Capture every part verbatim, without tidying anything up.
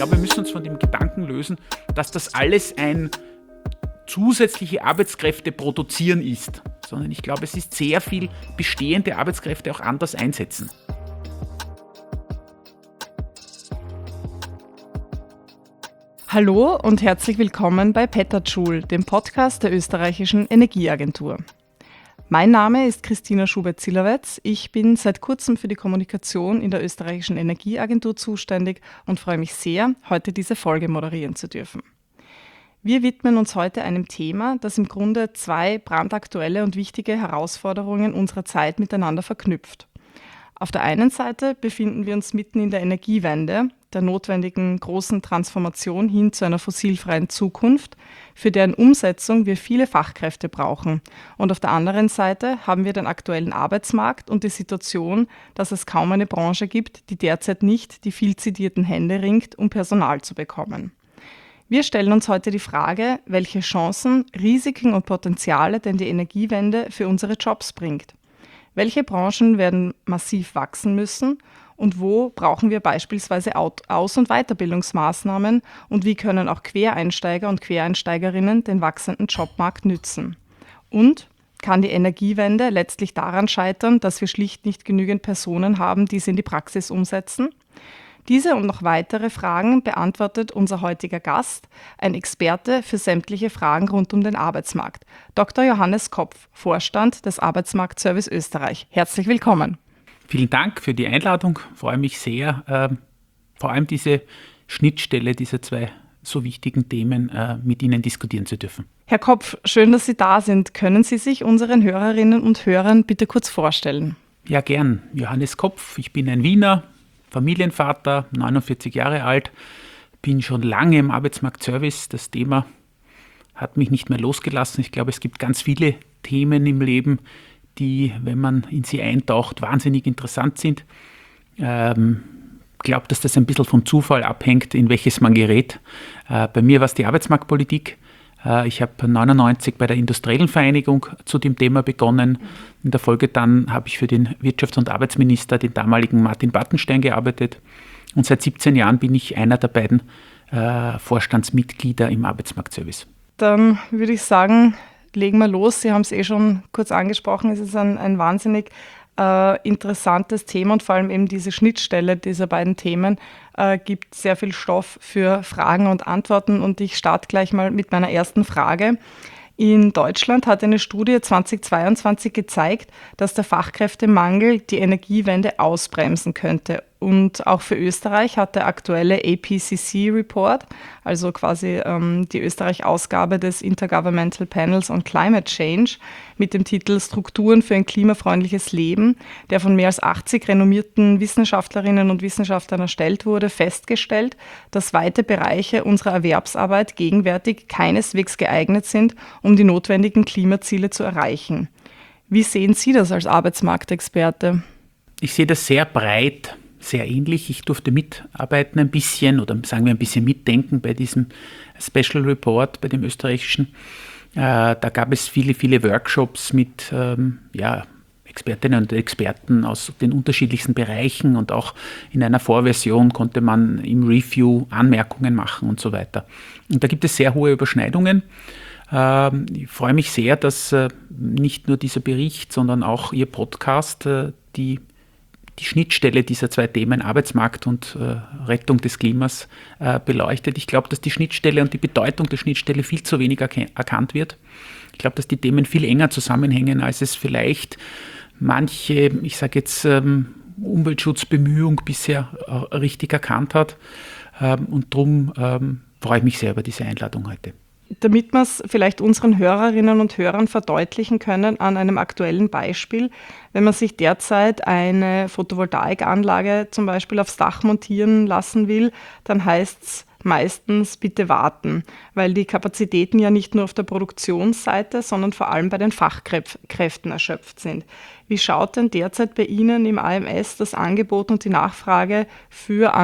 glaube, wir müssen uns von dem Gedanken lösen, dass das alles ein zusätzliche Arbeitskräfte produzieren ist, sondern ich glaube, es ist sehr viel bestehende Arbeitskräfte auch anders einsetzen. Hallo und herzlich willkommen bei Petterjoule, dem Podcast der österreichischen Energieagentur. Mein Name ist Christina Schubert-Zillerwetz. Ich bin seit kurzem für die Kommunikation in der österreichischen Energieagentur zuständig und freue mich sehr, heute diese Folge moderieren zu dürfen. Wir widmen uns heute einem Thema, das im Grunde zwei brandaktuelle und wichtige Herausforderungen unserer Zeit miteinander verknüpft. Auf der einen Seite befinden wir uns mitten in der Energiewende, der notwendigen großen Transformation hin zu einer fossilfreien Zukunft, für deren Umsetzung wir viele Fachkräfte brauchen. Und auf der anderen Seite haben wir den aktuellen Arbeitsmarkt und die Situation, dass es kaum eine Branche gibt, die derzeit nicht die viel zitierten Hände ringt, um Personal zu bekommen. Wir stellen uns heute die Frage, welche Chancen, Risiken und Potenziale denn die Energiewende für unsere Jobs bringt. Welche Branchen werden massiv wachsen müssen und wo brauchen wir beispielsweise Aus- und Weiterbildungsmaßnahmen und wie können auch Quereinsteiger und Quereinsteigerinnen den wachsenden Jobmarkt nützen? Und kann die Energiewende letztlich daran scheitern, dass wir schlicht nicht genügend Personen haben, die sie in die Praxis umsetzen? Diese und noch weitere Fragen beantwortet unser heutiger Gast, ein Experte für sämtliche Fragen rund um den Arbeitsmarkt, Doktor Johannes Kopf, Vorstand des Arbeitsmarktservice Österreich. Herzlich willkommen. Vielen Dank für die Einladung. Ich freue mich sehr, äh, vor allem diese Schnittstelle dieser zwei so wichtigen Themen äh, mit Ihnen diskutieren zu dürfen. Herr Kopf, schön, dass Sie da sind. Können Sie sich unseren Hörerinnen und Hörern bitte kurz vorstellen? Ja, gern. Johannes Kopf, ich bin ein Wiener, Familienvater, neunundvierzig Jahre alt, bin schon lange im Arbeitsmarktservice. Das Thema hat mich nicht mehr losgelassen. Ich glaube, es gibt ganz viele Themen im Leben, die, wenn man in sie eintaucht, wahnsinnig interessant sind. Ähm, ich glaube, dass das ein bisschen vom Zufall abhängt, in welches man gerät. Äh, bei mir war es die Arbeitsmarktpolitik. Äh, ich habe neunundneunzig bei der Industriellen Vereinigung zu dem Thema begonnen. In der Folge dann habe ich für den Wirtschafts- und Arbeitsminister, den damaligen Martin Battenstein, gearbeitet. Und seit siebzehn Jahren bin ich einer der beiden äh, Vorstandsmitglieder im Arbeitsmarktservice. Dann würde ich sagen, legen wir los. Sie haben es eh schon kurz angesprochen. Es ist ein, ein wahnsinnig äh, interessantes Thema und vor allem eben diese Schnittstelle dieser beiden Themen äh, gibt sehr viel Stoff für Fragen und Antworten. Und ich starte gleich mal mit meiner ersten Frage. In Deutschland hat eine Studie zweitausendzweiundzwanzig gezeigt, dass der Fachkräftemangel die Energiewende ausbremsen könnte. Und auch für Österreich hat der aktuelle A P C C-Report, also quasi ähm, die Österreich-Ausgabe des Intergovernmental Panels on Climate Change mit dem Titel Strukturen für ein klimafreundliches Leben, der von mehr als achtzig renommierten Wissenschaftlerinnen und Wissenschaftlern erstellt wurde, festgestellt, dass weite Bereiche unserer Erwerbsarbeit gegenwärtig keineswegs geeignet sind, um die notwendigen Klimaziele zu erreichen. Wie sehen Sie das als Arbeitsmarktexperte? Ich sehe das sehr breit. Sehr ähnlich. Ich durfte mitarbeiten ein bisschen oder sagen wir ein bisschen mitdenken bei diesem Special Report, bei dem österreichischen. Äh, da gab es viele, viele Workshops mit ähm, ja, Expertinnen und Experten aus den unterschiedlichsten Bereichen und auch in einer Vorversion konnte man im Review Anmerkungen machen und so weiter. Und da gibt es sehr hohe Überschneidungen. Ähm, ich freue mich sehr, dass äh, nicht nur dieser Bericht, sondern auch Ihr Podcast äh, die die Schnittstelle dieser zwei Themen, Arbeitsmarkt und äh, Rettung des Klimas, äh, beleuchtet. Ich glaube, dass die Schnittstelle und die Bedeutung der Schnittstelle viel zu wenig erken- erkannt wird. Ich glaube, dass die Themen viel enger zusammenhängen, als es vielleicht manche, ich sage jetzt, ähm, Umweltschutzbemühung bisher äh, richtig erkannt hat. Ähm, und darum ähm, freue ich mich sehr über diese Einladung heute. Damit wir es vielleicht unseren Hörerinnen und Hörern verdeutlichen können an einem aktuellen Beispiel, wenn man sich derzeit eine Photovoltaikanlage zum Beispiel aufs Dach montieren lassen will, dann heißt es meistens bitte warten, weil die Kapazitäten ja nicht nur auf der Produktionsseite, sondern vor allem bei den Fachkräften erschöpft sind. Wie schaut denn derzeit bei Ihnen im A M S das Angebot und die Nachfrage für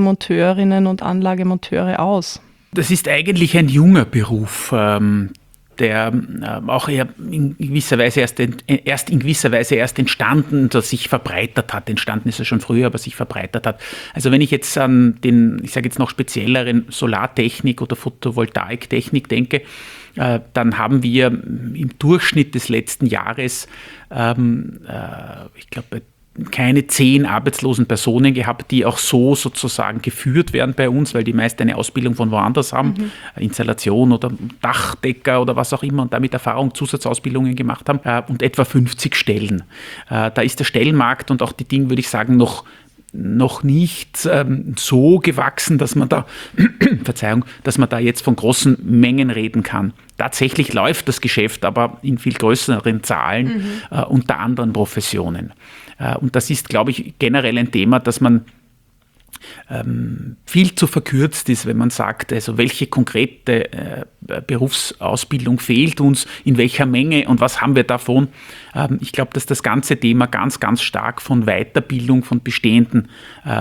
Anlagemonteurinnen und Anlagemonteure aus? Das ist eigentlich ein junger Beruf. der äh, auch eher in gewisser Weise erst, ent, erst in gewisser Weise erst entstanden, dass sich verbreitert hat. Entstanden ist er schon früher, aber sich verbreitert hat. Also wenn ich jetzt an den, ich sage jetzt noch spezielleren Solartechnik oder Photovoltaiktechnik denke, äh, dann haben wir im Durchschnitt des letzten Jahres, ähm, äh, ich glaube, keine zehn arbeitslosen Personen gehabt, die auch so sozusagen geführt werden bei uns, weil die meist eine Ausbildung von woanders haben, mhm. Installation oder Dachdecker oder was auch immer und damit Erfahrung, Zusatzausbildungen gemacht haben und etwa fünfzig Stellen. Da ist der Stellenmarkt und auch die Dinge, würde ich sagen, noch noch nicht ähm, so gewachsen, dass man da, Verzeihung, dass man da jetzt von großen Mengen reden kann. Tatsächlich läuft das Geschäft aber in viel größeren Zahlen mhm. äh, unter anderen Professionen. Äh, und das ist, glaube ich, generell ein Thema, dass man ähm, viel zu verkürzt ist, wenn man sagt, also welche konkrete äh, Berufsausbildung fehlt uns, in welcher Menge und was haben wir davon. Ähm, ich glaube, dass das ganze Thema ganz, ganz stark von Weiterbildung von bestehenden, äh,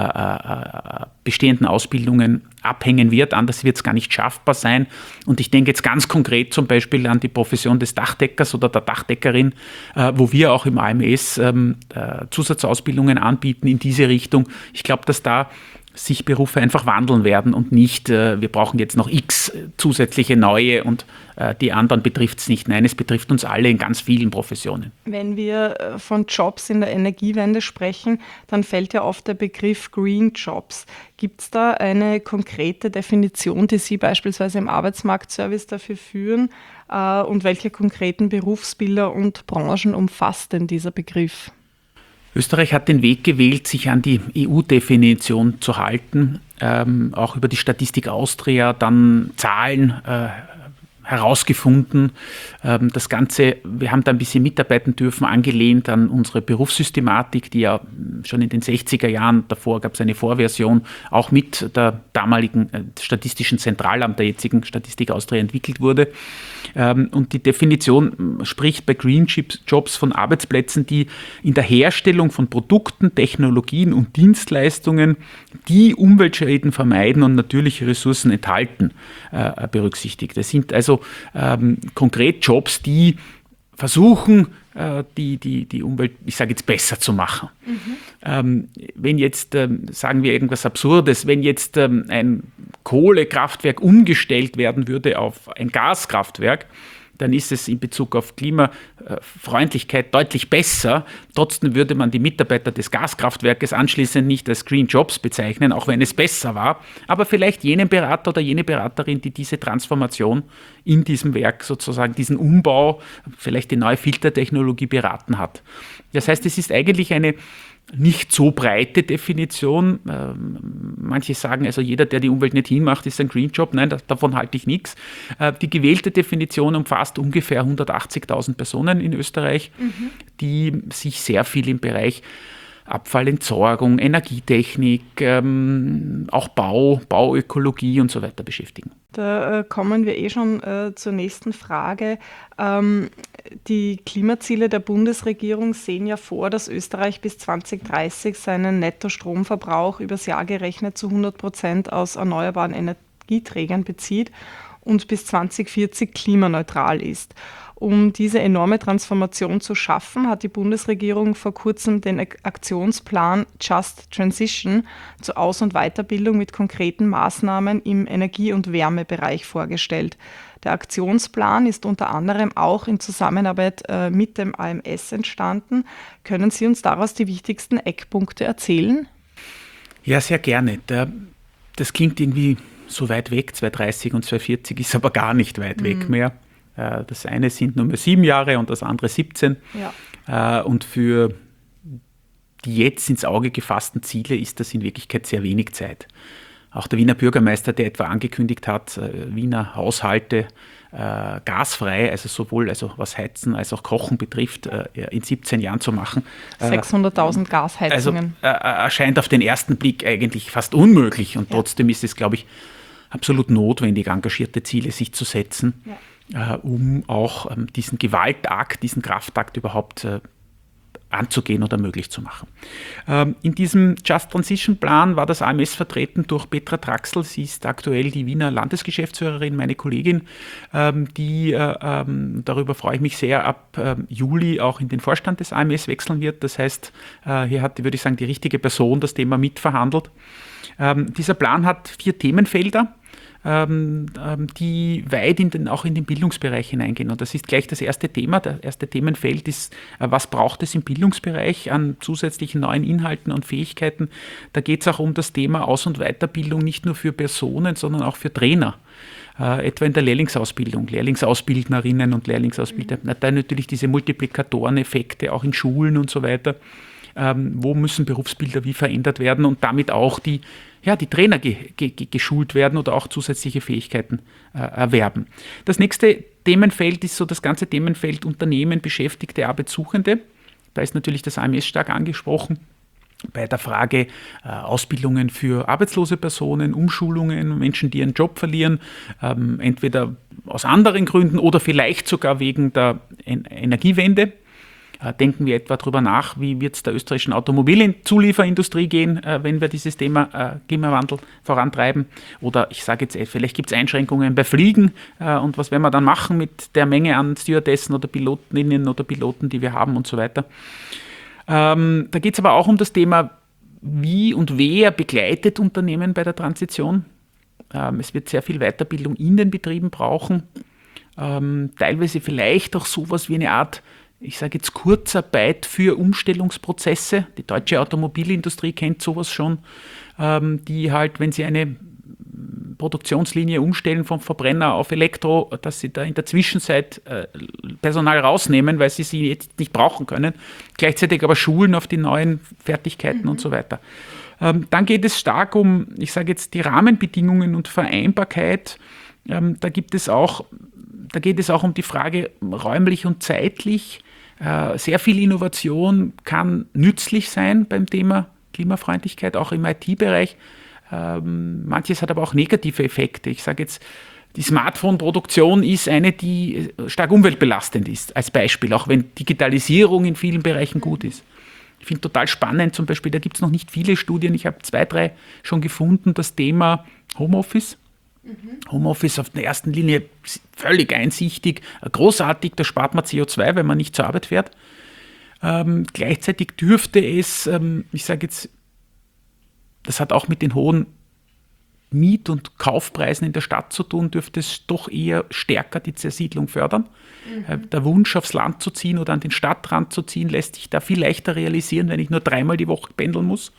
äh, bestehenden Ausbildungen abhängen wird. Anders wird es gar nicht schaffbar sein. Und ich denke jetzt ganz konkret zum Beispiel an die Profession des Dachdeckers oder der Dachdeckerin, äh, wo wir auch im A M S ähm, äh, Zusatzausbildungen anbieten in diese Richtung. Ich glaube, dass da sich Berufe einfach wandeln werden und nicht, äh, wir brauchen jetzt noch x zusätzliche neue und äh, die anderen betrifft es nicht. Nein, es betrifft uns alle in ganz vielen Professionen. Wenn wir von Jobs in der Energiewende sprechen, dann fällt ja oft der Begriff Green Jobs. Gibt es da eine konkrete Definition, die Sie beispielsweise im Arbeitsmarktservice dafür führen? Äh, und welche konkreten Berufsbilder und Branchen umfasst denn dieser Begriff? Österreich hat den Weg gewählt, sich an die E U-Definition zu halten, ähm, auch über die Statistik Austria dann Zahlen äh, herausgefunden. Ähm, das Ganze, wir haben da ein bisschen mitarbeiten dürfen, angelehnt an unsere Berufssystematik, die ja schon in den sechziger Jahren, davor gab es eine Vorversion, auch mit der damaligen äh, Statistischen Zentralamt, der jetzigen Statistik Austria, entwickelt wurde. Ähm, und die Definition spricht bei Green Jobs von Arbeitsplätzen, die in der Herstellung von Produkten, Technologien und Dienstleistungen, die Umweltschäden vermeiden und natürliche Ressourcen enthalten, äh, berücksichtigt. Das sind also ähm, konkret Jobs, die versuchen, äh, die, die, die Umwelt, ich sage jetzt, besser zu machen. Mhm. Ähm, wenn jetzt, ähm, sagen wir irgendwas Absurdes, wenn jetzt ähm, ein Kohlekraftwerk umgestellt werden würde auf ein Gaskraftwerk, dann ist es in Bezug auf Klimafreundlichkeit deutlich besser. Trotzdem würde man die Mitarbeiter des Gaskraftwerkes anschließend nicht als Green Jobs bezeichnen, auch wenn es besser war. Aber vielleicht jenen Berater oder jene Beraterin, die diese Transformation in diesem Werk sozusagen, diesen Umbau, vielleicht die neue Filtertechnologie beraten hat. Das heißt, es ist eigentlich eine nicht so breite Definition. Ähm, manche sagen, also jeder, der die Umwelt nicht hinmacht, ist ein Green Job. Nein, das, davon halte ich nichts. Äh, die gewählte Definition umfasst ungefähr hundertachtzigtausend Personen in Österreich, mhm. die sich sehr viel im Bereich Abfallentsorgung, Energietechnik, ähm, auch Bau, Bauökologie und so weiter beschäftigen. Da äh, kommen wir eh schon äh, zur nächsten Frage. Ähm, die Klimaziele der Bundesregierung sehen ja vor, dass Österreich bis zwanzig dreißig seinen Nettostromverbrauch übers Jahr gerechnet zu hundert Prozent aus erneuerbaren Energieträgern bezieht und bis zwanzig vierzig klimaneutral ist. Um diese enorme Transformation zu schaffen, hat die Bundesregierung vor kurzem den Aktionsplan Just Transition zur Aus- und Weiterbildung mit konkreten Maßnahmen im Energie- und Wärmebereich vorgestellt. Der Aktionsplan ist unter anderem auch in Zusammenarbeit äh, mit dem A M S entstanden. Können Sie uns daraus die wichtigsten Eckpunkte erzählen? Ja, sehr gerne. Der, das klingt irgendwie so weit weg, zweitausenddreißig und zweitausendvierzig ist aber gar nicht weit mhm. weg mehr. Das eine sind nur mehr sieben Jahre und das andere siebzehn. Ja. Und für die jetzt ins Auge gefassten Ziele ist das in Wirklichkeit sehr wenig Zeit. Auch der Wiener Bürgermeister, der etwa angekündigt hat, Wiener Haushalte äh, gasfrei, also sowohl also was Heizen als auch Kochen betrifft, äh, in siebzehn Jahren zu machen. sechshunderttausend Gasheizungen. Also äh, erscheint auf den ersten Blick eigentlich fast unmöglich und ja. trotzdem ist es, glaube ich, absolut notwendig, engagierte Ziele sich zu setzen. Ja. Uh, um auch um, diesen Gewaltakt, diesen Kraftakt überhaupt uh, anzugehen oder möglich zu machen. Ähm, in diesem Just Transition Plan war das A M S vertreten durch Petra Traxel. Sie ist aktuell die Wiener Landesgeschäftsführerin, meine Kollegin, ähm, die, äh, ähm, darüber freue ich mich sehr, ab ähm, Juli auch in den Vorstand des A M S wechseln wird. Das heißt, äh, hier hat, würde ich sagen, die richtige Person das Thema mitverhandelt. Ähm, dieser Plan hat vier Themenfelder, ähm, ähm, die weit in den, auch in den Bildungsbereich hineingehen. Und das ist gleich das erste Thema. Das erste Themenfeld ist, äh, was braucht es im Bildungsbereich an zusätzlichen neuen Inhalten und Fähigkeiten. Da geht es auch um das Thema Aus- und Weiterbildung, nicht nur für Personen, sondern auch für Trainer. Äh, etwa in der Lehrlingsausbildung, Lehrlingsausbildnerinnen und Lehrlingsausbilder. Mhm. Dann natürlich diese Multiplikatoreneffekte auch in Schulen und so weiter. Ähm, wo müssen Berufsbilder wie verändert werden und damit auch die, ja, die Trainer ge, ge, geschult werden oder auch zusätzliche Fähigkeiten äh, erwerben. Das nächste Themenfeld ist so das ganze Themenfeld Unternehmen, Beschäftigte, Arbeitssuchende. Da ist natürlich das A M S stark angesprochen. Bei der Frage äh, Ausbildungen für arbeitslose Personen, Umschulungen, Menschen, die ihren Job verlieren, ähm, entweder aus anderen Gründen oder vielleicht sogar wegen der en- Energiewende. Denken wir etwa darüber nach, wie wird es der österreichischen Automobilzulieferindustrie gehen, äh, wenn wir dieses Thema äh, Klimawandel vorantreiben. Oder ich sage jetzt, vielleicht gibt es Einschränkungen bei Fliegen äh, und was werden wir dann machen mit der Menge an Stewardessen oder Pilotinnen oder Piloten, die wir haben und so weiter. Ähm, da geht es aber auch um das Thema, wie und wer begleitet Unternehmen bei der Transition. Ähm, es wird sehr viel Weiterbildung in den Betrieben brauchen. Ähm, teilweise vielleicht auch sowas wie eine Art, ich sage jetzt Kurzarbeit für Umstellungsprozesse. Die deutsche Automobilindustrie kennt sowas schon, ähm, die halt, wenn sie eine Produktionslinie umstellen vom Verbrenner auf Elektro, dass sie da in der Zwischenzeit äh, Personal rausnehmen, weil sie sie jetzt nicht brauchen können, gleichzeitig aber schulen auf die neuen Fertigkeiten mhm. und so weiter. Ähm, dann geht es stark um, ich sage jetzt, die Rahmenbedingungen und Vereinbarkeit. Ähm, da gibt es auch, da geht es auch um die Frage räumlich und zeitlich. Sehr viel Innovation kann nützlich sein beim Thema Klimafreundlichkeit, auch im I T-Bereich. Manches hat aber auch negative Effekte. Ich sage jetzt, die Smartphone-Produktion ist eine, die stark umweltbelastend ist, als Beispiel, auch wenn Digitalisierung in vielen Bereichen gut ist. Ich finde total spannend, zum Beispiel, da gibt es noch nicht viele Studien, ich habe zwei, drei schon gefunden, das Thema Homeoffice. Homeoffice auf der ersten Linie völlig einsichtig, großartig, da spart man C O zwei, wenn man nicht zur Arbeit fährt. Ähm, gleichzeitig dürfte es, ähm, ich sage jetzt, das hat auch mit den hohen Miet- und Kaufpreisen in der Stadt zu tun, dürfte es doch eher stärker die Zersiedlung fördern. Mhm. Äh, der Wunsch, aufs Land zu ziehen oder an den Stadtrand zu ziehen, lässt sich da viel leichter realisieren, wenn ich nur dreimal die Woche pendeln muss.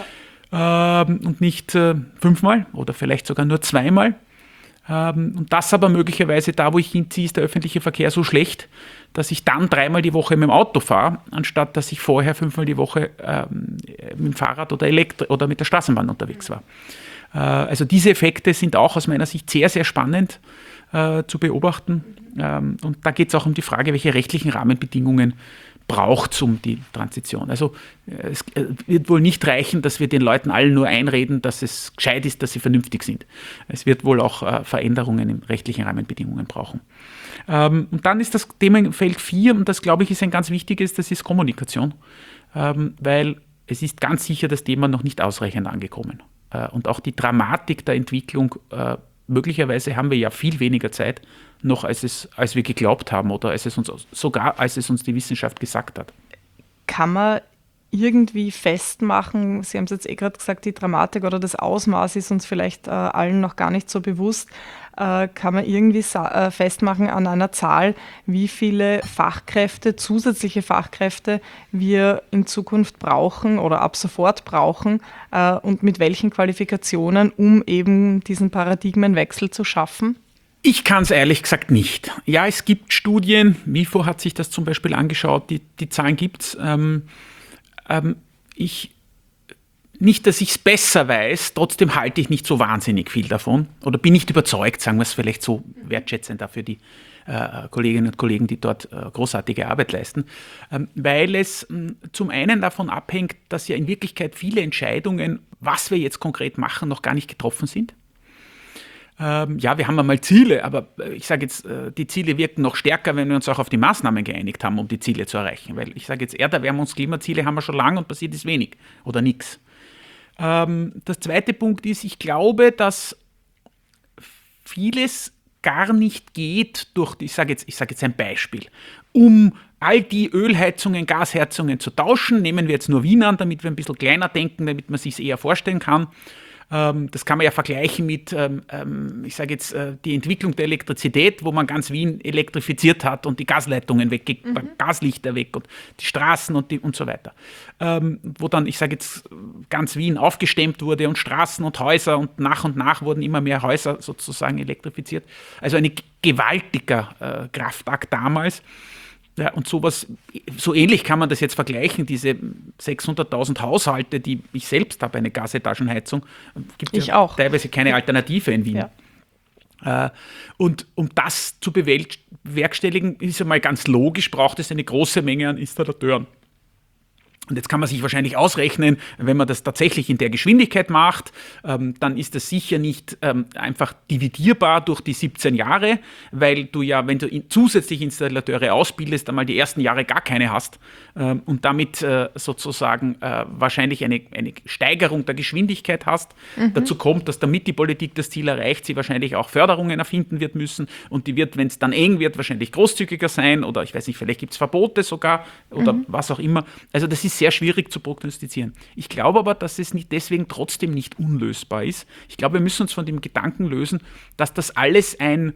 Ja. Ähm, und nicht äh, fünfmal oder vielleicht sogar nur zweimal. Ähm, und das aber möglicherweise da, wo ich hinziehe, ist der öffentliche Verkehr so schlecht, dass ich dann dreimal die Woche mit dem Auto fahre, anstatt dass ich vorher fünfmal die Woche ähm, mit dem Fahrrad oder, Elektri- oder mit der Straßenbahn unterwegs war. Äh, also diese Effekte sind auch aus meiner Sicht sehr, sehr spannend äh, zu beobachten. Ähm, und da geht es auch um die Frage, welche rechtlichen Rahmenbedingungen braucht es um die Transition. Also es wird wohl nicht reichen, dass wir den Leuten allen nur einreden, dass es gescheit ist, dass sie vernünftig sind. Es wird wohl auch äh, Veränderungen in rechtlichen Rahmenbedingungen brauchen. Ähm, und dann ist das Themenfeld vier, und das, glaube ich, ist ein ganz wichtiges, das ist Kommunikation. Ähm, weil es ist ganz sicher das Thema noch nicht ausreichend angekommen. Äh, und auch die Dramatik der Entwicklung, äh, möglicherweise haben wir ja viel weniger Zeit, noch als, es, als wir geglaubt haben oder als es uns, sogar als es uns die Wissenschaft gesagt hat. Kann man irgendwie festmachen, Sie haben es jetzt eh gerade gesagt, die Dramatik oder das Ausmaß ist uns vielleicht äh, allen noch gar nicht so bewusst, äh, kann man irgendwie sa- äh, festmachen an einer Zahl, wie viele Fachkräfte, zusätzliche Fachkräfte wir in Zukunft brauchen oder ab sofort brauchen äh, und mit welchen Qualifikationen, um eben diesen Paradigmenwechsel zu schaffen? Ich kann es ehrlich gesagt nicht. Ja, es gibt Studien, WIFO hat sich das zum Beispiel angeschaut, die, die Zahlen gibt es. Ähm, ähm, ich, nicht, dass ich es besser weiß, trotzdem halte ich nicht so wahnsinnig viel davon oder bin nicht überzeugt, sagen wir es vielleicht so wertschätzend dafür die äh, Kolleginnen und Kollegen, die dort äh, großartige Arbeit leisten, ähm, weil es mh, zum einen davon abhängt, dass ja in Wirklichkeit viele Entscheidungen, was wir jetzt konkret machen, noch gar nicht getroffen sind. Ähm, ja, wir haben einmal Ziele, aber ich sage jetzt, äh, die Ziele wirken noch stärker, wenn wir uns auch auf die Maßnahmen geeinigt haben, um die Ziele zu erreichen. Weil ich sage jetzt, Erderwärmungs-, Klimaziele haben wir schon lange und passiert ist wenig oder nichts. Ähm, der zweite Punkt ist, ich glaube, dass vieles gar nicht geht durch, ich sage jetzt, ich sage jetzt ein Beispiel, um all die Ölheizungen, Gasheizungen zu tauschen. Nehmen wir jetzt nur Wien an, damit wir ein bisschen kleiner denken, damit man sich es eher vorstellen kann. Ähm, das kann man ja vergleichen mit, ähm, ich sage jetzt, äh, die Entwicklung der Elektrizität, wo man ganz Wien elektrifiziert hat und die Gasleitungen weg, mhm. Gaslichter weg und die Straßen und, die, und so weiter. Ähm, wo dann, ich sage jetzt, ganz Wien aufgestemmt wurde und Straßen und Häuser und nach und nach wurden immer mehr Häuser sozusagen elektrifiziert. Also ein gewaltiger äh, Kraftakt damals. Ja, und sowas, so ähnlich kann man das jetzt vergleichen, diese sechshunderttausend Haushalte, die ich selbst habe, eine Gasetagenheizung, gibt es ja auch teilweise keine Alternative in Wien. Ja. Äh, und um das zu bewerkstelligen, ist einmal ganz logisch, braucht es eine große Menge an Installateuren. Und jetzt kann man sich wahrscheinlich ausrechnen, wenn man das tatsächlich in der Geschwindigkeit macht, ähm, dann ist das sicher nicht ähm, einfach dividierbar durch die siebzehn Jahre, weil du ja, wenn du in, zusätzlich Installateure ausbildest, einmal die ersten Jahre gar keine hast ähm, und damit äh, sozusagen äh, wahrscheinlich eine, eine Steigerung der Geschwindigkeit hast. Mhm. Dazu kommt, dass damit die Politik das Ziel erreicht, sie wahrscheinlich auch Förderungen erfinden wird müssen und die wird, wenn es dann eng wird, wahrscheinlich großzügiger sein oder ich weiß nicht, vielleicht gibt es Verbote sogar oder mhm. was auch immer. Also das ist sehr schwierig zu prognostizieren. Ich glaube aber, dass es nicht deswegen trotzdem nicht unlösbar ist. Ich glaube, wir müssen uns von dem Gedanken lösen, dass das alles ein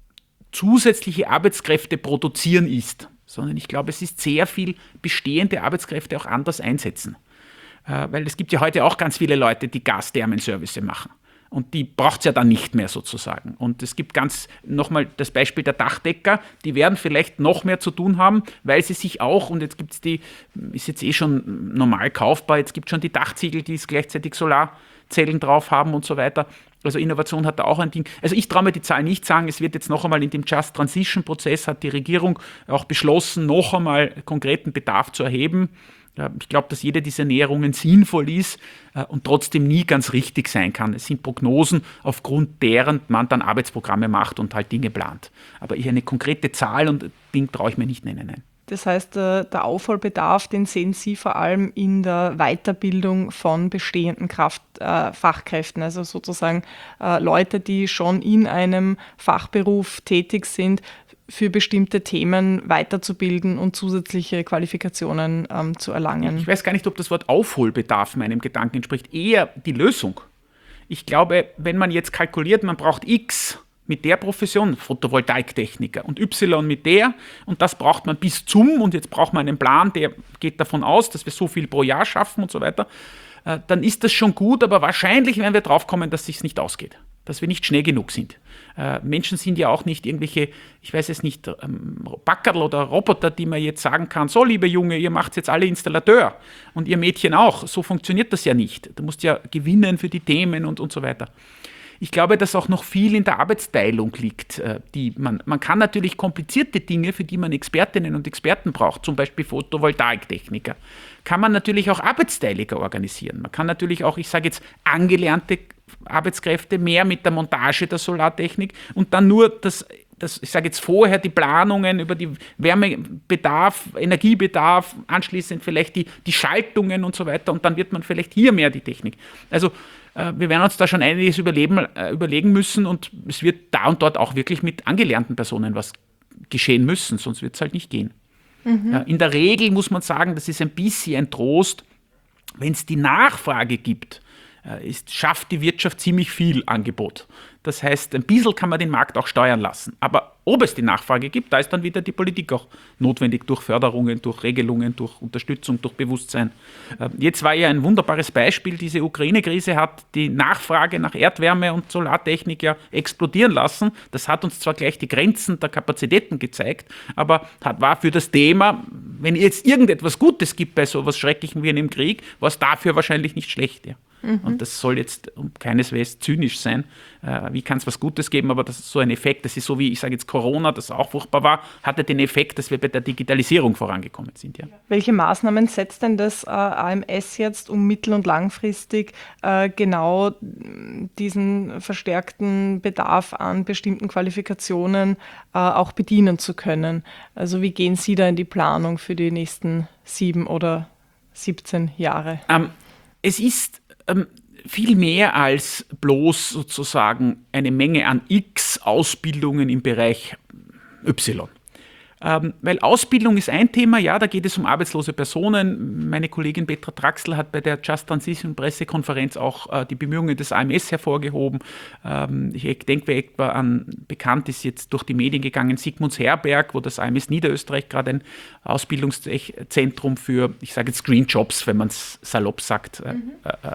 zusätzliche Arbeitskräfte produzieren ist, sondern ich glaube, es ist sehr viel bestehende Arbeitskräfte auch anders einsetzen. Äh, weil es gibt ja heute auch ganz viele Leute, die Gasthermenservice machen. Und die braucht es ja dann nicht mehr sozusagen. Und es gibt ganz, nochmal das Beispiel der Dachdecker, die werden vielleicht noch mehr zu tun haben, weil sie sich auch, und jetzt gibt es die, ist jetzt eh schon normal kaufbar, jetzt gibt es schon die Dachziegel, die gleichzeitig Solarzellen drauf haben und so weiter. Also Innovation hat da auch ein Ding. Also ich traue mir die Zahl nicht sagen, es wird jetzt noch einmal in dem Just Transition Prozess, hat die Regierung auch beschlossen, noch einmal konkreten Bedarf zu erheben. Ich glaube, dass jede dieser Näherungen sinnvoll ist äh, und trotzdem nie ganz richtig sein kann. Es sind Prognosen, aufgrund deren man dann Arbeitsprogramme macht und halt Dinge plant. Aber ich eine konkrete Zahl und Ding traue ich mir nicht nennen. Nein. Das heißt, der Aufholbedarf, den sehen Sie vor allem in der Weiterbildung von bestehenden Kraft, äh, Fachkräften, also sozusagen äh, Leute, die schon in einem Fachberuf tätig sind, für bestimmte Themen weiterzubilden und zusätzliche Qualifikationen ähm, zu erlangen. Ich weiß gar nicht, ob das Wort Aufholbedarf meinem Gedanken entspricht. Eher die Lösung. Ich glaube, wenn man jetzt kalkuliert, man braucht X mit der Profession, Photovoltaiktechniker, und Y mit der, und das braucht man bis zum, und jetzt braucht man einen Plan, der geht davon aus, dass wir so viel pro Jahr schaffen und so weiter, äh, dann ist das schon gut, aber wahrscheinlich werden wir drauf kommen, dass es sich nicht ausgeht. Dass wir nicht schnell genug sind. Äh, Menschen sind ja auch nicht irgendwelche, ich weiß es nicht, ähm, Backerl oder Roboter, die man jetzt sagen kann, so liebe Junge, ihr macht jetzt alle Installateur und ihr Mädchen auch. So funktioniert das ja nicht. Du musst ja gewinnen für die Themen und, und so weiter. Ich glaube, dass auch noch viel in der Arbeitsteilung liegt. Äh, die man, man kann natürlich komplizierte Dinge, für die man Expertinnen und Experten braucht, zum Beispiel Photovoltaiktechniker, kann man natürlich auch arbeitsteiliger organisieren. Man kann natürlich auch, ich sage jetzt, angelernte Arbeitskräfte mehr mit der Montage der Solartechnik und dann nur das, das ich sage jetzt vorher die Planungen über die Wärmebedarf, Energiebedarf, anschließend vielleicht die, die Schaltungen und so weiter und dann wird man vielleicht hier mehr die Technik. Also äh, wir werden uns da schon einiges überleben, äh, überlegen müssen und es wird da und dort auch wirklich mit angelernten Personen was geschehen müssen, sonst wird es halt nicht gehen. Mhm. Äh, in der Regel muss man sagen, das ist ein bisschen ein Trost, wenn es die Nachfrage gibt, ist, schafft die Wirtschaft ziemlich viel Angebot. Das heißt, ein bisschen kann man den Markt auch steuern lassen. Aber ob es die Nachfrage gibt, da ist dann wieder die Politik auch notwendig durch Förderungen, durch Regelungen, durch Unterstützung, durch Bewusstsein. Jetzt war ja ein wunderbares Beispiel, diese Ukraine-Krise hat die Nachfrage nach Erdwärme und Solartechnik ja explodieren lassen. Das hat uns zwar gleich die Grenzen der Kapazitäten gezeigt, aber hat, war für das Thema, wenn jetzt irgendetwas Gutes gibt bei so etwas Schrecklichem wie einem Krieg, war es dafür wahrscheinlich nicht schlecht. Ja. Mhm. Und das soll jetzt um keineswegs zynisch sein. Äh, wie kann es was Gutes geben, aber das ist so ein Effekt, das ist so wie, ich sage jetzt Corona, das auch furchtbar war, hatte den Effekt, dass wir bei der Digitalisierung vorangekommen sind. Ja. Welche Maßnahmen setzt denn das äh, A M S jetzt, um mittel- und langfristig äh, genau diesen verstärkten Bedarf an bestimmten Qualifikationen äh, auch bedienen zu können? Also wie gehen Sie da in die Planung für die nächsten sieben oder siebzehn Jahre? Ähm, es ist ähm, viel mehr als bloß sozusagen eine Menge an X Ausbildungen im Bereich Y. Ähm, weil Ausbildung ist ein Thema, ja, da geht es um arbeitslose Personen. Meine Kollegin Petra Traxler hat bei der Just Transition Pressekonferenz auch äh, die Bemühungen des A M S hervorgehoben. Ähm, ich denke etwa an, bekannt ist jetzt durch die Medien gegangen, Sigmunds Herberg, wo das A M S Niederösterreich gerade ein Ausbildungszentrum für, ich sage jetzt Green Jobs, wenn man es salopp sagt, äh, mhm. äh,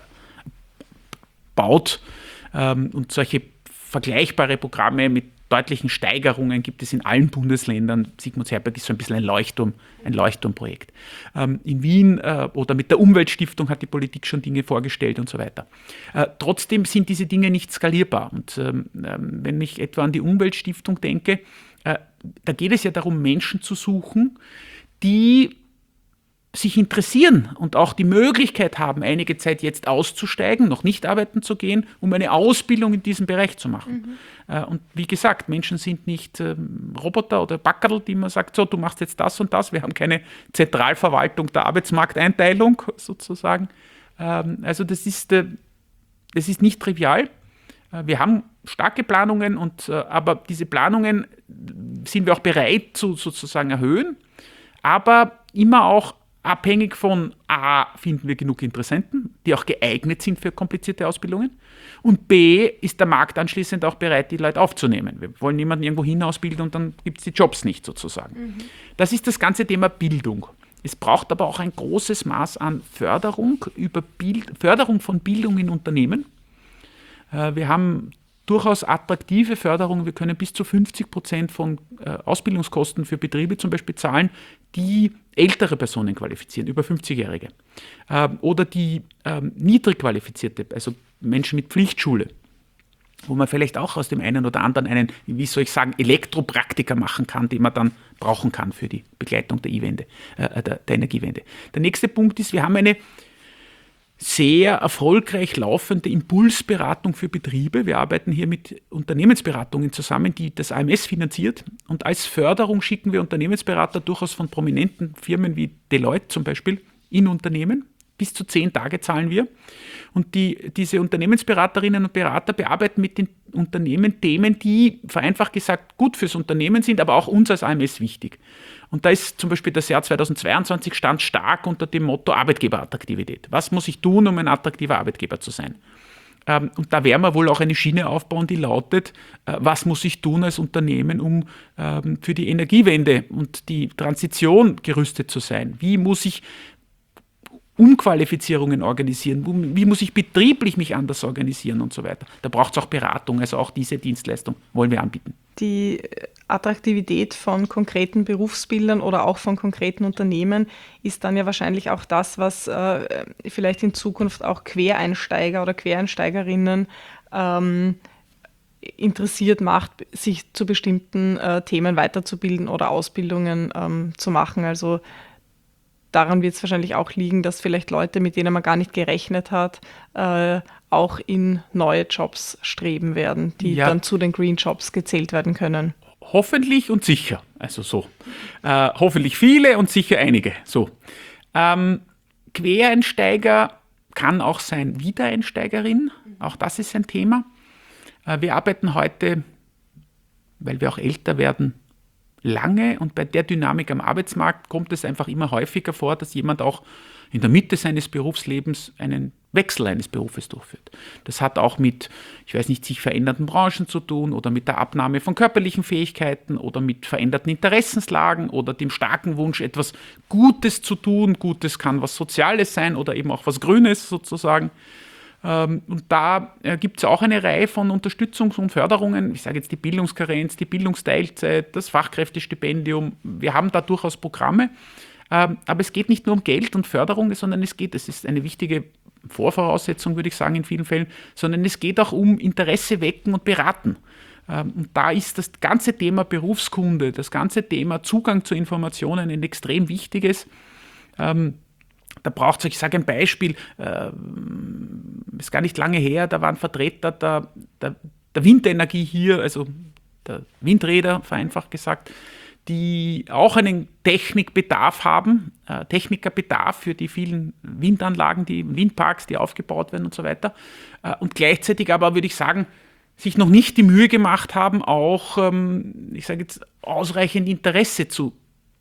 baut. Ähm, und solche vergleichbare Programme mit deutlichen Steigerungen gibt es in allen Bundesländern. Sigmunds Herberg ist so ein bisschen ein Leuchtturm, ein Leuchtturmprojekt. Ähm, in Wien äh, oder mit der Umweltstiftung hat die Politik schon Dinge vorgestellt und so weiter. Äh, trotzdem sind diese Dinge nicht skalierbar. Und ähm, wenn ich etwa an die Umweltstiftung denke, äh, da geht es ja darum, Menschen zu suchen, die sich interessieren und auch die Möglichkeit haben, einige Zeit jetzt auszusteigen, noch nicht arbeiten zu gehen, um eine Ausbildung in diesem Bereich zu machen. Mhm. Und wie gesagt, Menschen sind nicht ähm, Roboter oder Backerl, die man sagt, so, du machst jetzt das und das. Wir haben keine Zentralverwaltung der Arbeitsmarkteinteilung sozusagen. Ähm, also das ist, äh, das ist nicht trivial. Äh, wir haben starke Planungen, und, äh, aber diese Planungen sind wir auch bereit zu sozusagen erhöhen, aber immer auch abhängig von A, finden wir genug Interessenten, die auch geeignet sind für komplizierte Ausbildungen, und B, ist der Markt anschließend auch bereit, die Leute aufzunehmen. Wir wollen niemanden irgendwo hin ausbilden und dann gibt es die Jobs nicht sozusagen. Mhm. Das ist das ganze Thema Bildung. Es braucht aber auch ein großes Maß an Förderung, über Bild, Förderung von Bildung in Unternehmen. Äh, wir haben durchaus attraktive Förderung. Wir können bis zu fünfzig Prozent von äh, Ausbildungskosten für Betriebe zum Beispiel zahlen, die ältere Personen qualifizieren, über fünfzigjährige. Ähm, oder die ähm, niedrig qualifizierte, also Menschen mit Pflichtschule, wo man vielleicht auch aus dem einen oder anderen einen, wie soll ich sagen, Elektropraktiker machen kann, den man dann brauchen kann für die Begleitung der, E-Wende, äh, der, der Energiewende. Der nächste Punkt ist, wir haben eine sehr erfolgreich laufende Impulsberatung für Betriebe. Wir arbeiten hier mit Unternehmensberatungen zusammen, die das A M S finanziert. Und als Förderung schicken wir Unternehmensberater durchaus von prominenten Firmen wie Deloitte zum Beispiel in Unternehmen. Bis zu zehn Tage zahlen wir. Und die, diese Unternehmensberaterinnen und Berater bearbeiten mit den Unternehmen Themen, die vereinfacht gesagt gut fürs Unternehmen sind, aber auch uns als A M S wichtig. Und da ist zum Beispiel das Jahr zweitausendzweiundzwanzig stand stark unter dem Motto Arbeitgeberattraktivität. Was muss ich tun, um ein attraktiver Arbeitgeber zu sein? Ähm, und da werden wir wohl auch eine Schiene aufbauen, die lautet, äh, was muss ich tun als Unternehmen, um ähm, für die Energiewende und die Transition gerüstet zu sein? Wie muss ich Umqualifizierungen organisieren? Wie muss ich betrieblich mich anders organisieren und so weiter? Da braucht es auch Beratung, also auch diese Dienstleistung wollen wir anbieten. Die Attraktivität von konkreten Berufsbildern oder auch von konkreten Unternehmen ist dann ja wahrscheinlich auch das, was äh, vielleicht in Zukunft auch Quereinsteiger oder Quereinsteigerinnen ähm, interessiert macht, sich zu bestimmten äh, Themen weiterzubilden oder Ausbildungen ähm, zu machen. Also daran wird es wahrscheinlich auch liegen, dass vielleicht Leute, mit denen man gar nicht gerechnet hat, äh, auch in neue Jobs streben werden, die ja dann zu den Green Jobs gezählt werden können. Hoffentlich und sicher, also so. Äh, hoffentlich viele und sicher einige. So. Ähm, Quereinsteiger kann auch sein Wiedereinsteigerin, auch das ist ein Thema. Äh, wir arbeiten heute, weil wir auch älter werden, lange, und bei der Dynamik am Arbeitsmarkt kommt es einfach immer häufiger vor, dass jemand auch in der Mitte seines Berufslebens einen Wechsel eines Berufes durchführt. Das hat auch mit, ich weiß nicht, sich verändernden Branchen zu tun oder mit der Abnahme von körperlichen Fähigkeiten oder mit veränderten Interessenslagen oder dem starken Wunsch, etwas Gutes zu tun. Gutes kann was Soziales sein oder eben auch was Grünes sozusagen. Und da gibt es auch eine Reihe von Unterstützungs- und Förderungen. Ich sage jetzt die Bildungskarenz, die Bildungsteilzeit, das Fachkräftestipendium. Wir haben da durchaus Programme. Aber es geht nicht nur um Geld und Förderung, sondern es geht, es ist eine wichtige Vorvoraussetzung, würde ich sagen, in vielen Fällen, sondern es geht auch um Interesse wecken und beraten. Und da ist das ganze Thema Berufskunde, das ganze Thema Zugang zu Informationen ein extrem wichtiges. Ähm, da braucht es, ich sage ein Beispiel, äh, ist gar nicht lange her, da waren Vertreter der, der, der Windenergie hier, also der Windräder, vereinfacht gesagt, die auch einen Technikbedarf haben, äh, Technikerbedarf für die vielen Windanlagen, die Windparks, die aufgebaut werden und so weiter. Äh, und gleichzeitig aber, würde ich sagen, sich noch nicht die Mühe gemacht haben, auch, ähm, ich sage jetzt, ausreichend Interesse zu,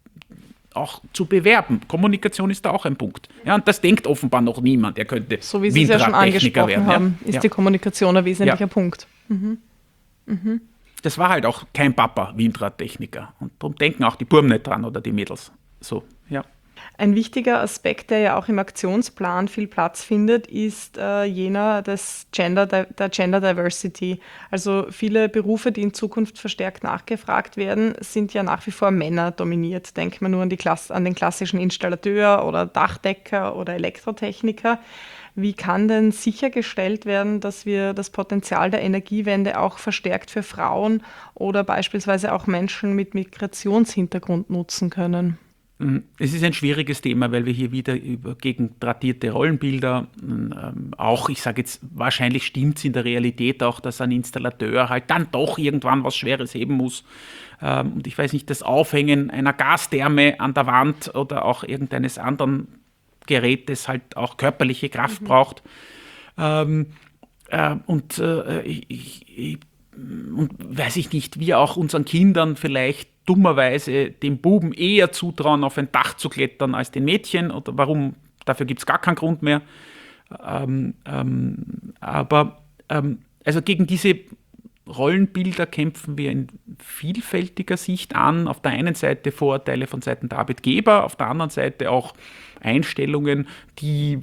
auch zu bewerben. Kommunikation ist da auch ein Punkt. Ja, und das denkt offenbar noch niemand, der könnte so wie Sie es ja schon angesprochen werden, haben, ja? ist ja. die Kommunikation ein wesentlicher ja. Punkt. Mhm. Mhm. Das war halt auch kein Papa Windradtechniker. Und darum denken auch die Burm nicht dran oder die Mädels. So, ja. Ein wichtiger Aspekt, der ja auch im Aktionsplan viel Platz findet, ist äh, jener des Gender, der Gender Diversity. Also viele Berufe, die in Zukunft verstärkt nachgefragt werden, sind ja nach wie vor Männer dominiert. Denkt man nur an, die Klasse, an den klassischen Installateur oder Dachdecker oder Elektrotechniker. Wie kann denn sichergestellt werden, dass wir das Potenzial der Energiewende auch verstärkt für Frauen oder beispielsweise auch Menschen mit Migrationshintergrund nutzen können? Es ist ein schwieriges Thema, weil wir hier wieder über gegen tradierte Rollenbilder, ähm, auch, ich sage jetzt, wahrscheinlich stimmt es in der Realität auch, dass ein Installateur halt dann doch irgendwann was Schweres heben muss. Ähm, und ich weiß nicht, das Aufhängen einer Gastherme an der Wand oder auch irgendeines anderen Gerätes halt auch körperliche Kraft mhm. braucht. Ähm, äh, und äh, ich, ich, und weiß ich nicht, wir auch unseren Kindern vielleicht dummerweise dem Buben eher zutrauen, auf ein Dach zu klettern als den Mädchen. Oder warum? Dafür gibt es gar keinen Grund mehr. Ähm, ähm, aber ähm, also gegen diese Rollenbilder kämpfen wir in vielfältiger Sicht an. Auf der einen Seite Vorurteile von Seiten der Arbeitgeber, auf der anderen Seite auch Einstellungen, die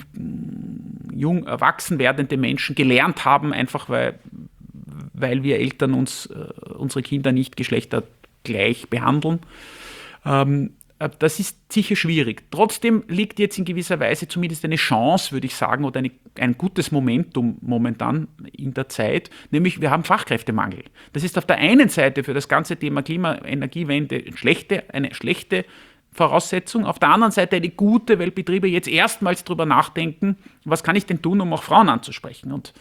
jung erwachsen werdende Menschen gelernt haben, einfach weil, weil wir Eltern uns äh, unsere Kinder nicht geschlechtergleich behandeln. Ähm, das ist sicher schwierig. Trotzdem liegt jetzt in gewisser Weise zumindest eine Chance, würde ich sagen, oder eine, ein gutes Momentum momentan in der Zeit, nämlich wir haben Fachkräftemangel. Das ist auf der einen Seite für das ganze Thema Klima-Energiewende eine schlechte, eine schlechte Voraussetzung, auf der anderen Seite eine gute, weil Betriebe jetzt erstmals darüber nachdenken, was kann ich denn tun, um auch Frauen anzusprechen. Und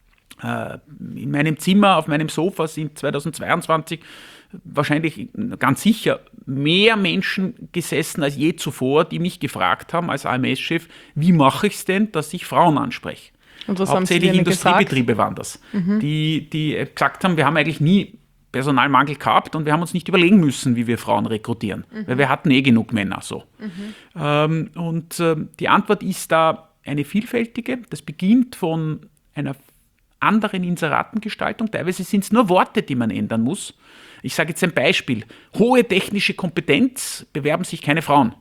äh, in meinem Zimmer, auf meinem Sofa sind zweitausendzweiundzwanzig wahrscheinlich ganz sicher mehr Menschen gesessen als je zuvor, die mich gefragt haben als A M S-Chef, wie mache ich es denn, dass ich Frauen anspreche? Und was Hauptsächlich haben Sie Industriebetriebe waren das, mhm. die, die gesagt haben, wir haben eigentlich nie Personalmangel gehabt und wir haben uns nicht überlegen müssen, wie wir Frauen rekrutieren, mhm. weil wir hatten eh genug Männer. So. Mhm. Ähm, und äh, die Antwort ist da eine vielfältige. Das beginnt von einer anderen Inseratengestaltung. Teilweise sind es nur Worte, die man ändern muss. Ich sage jetzt ein Beispiel. Hohe technische Kompetenz, bewerben sich keine Frauen.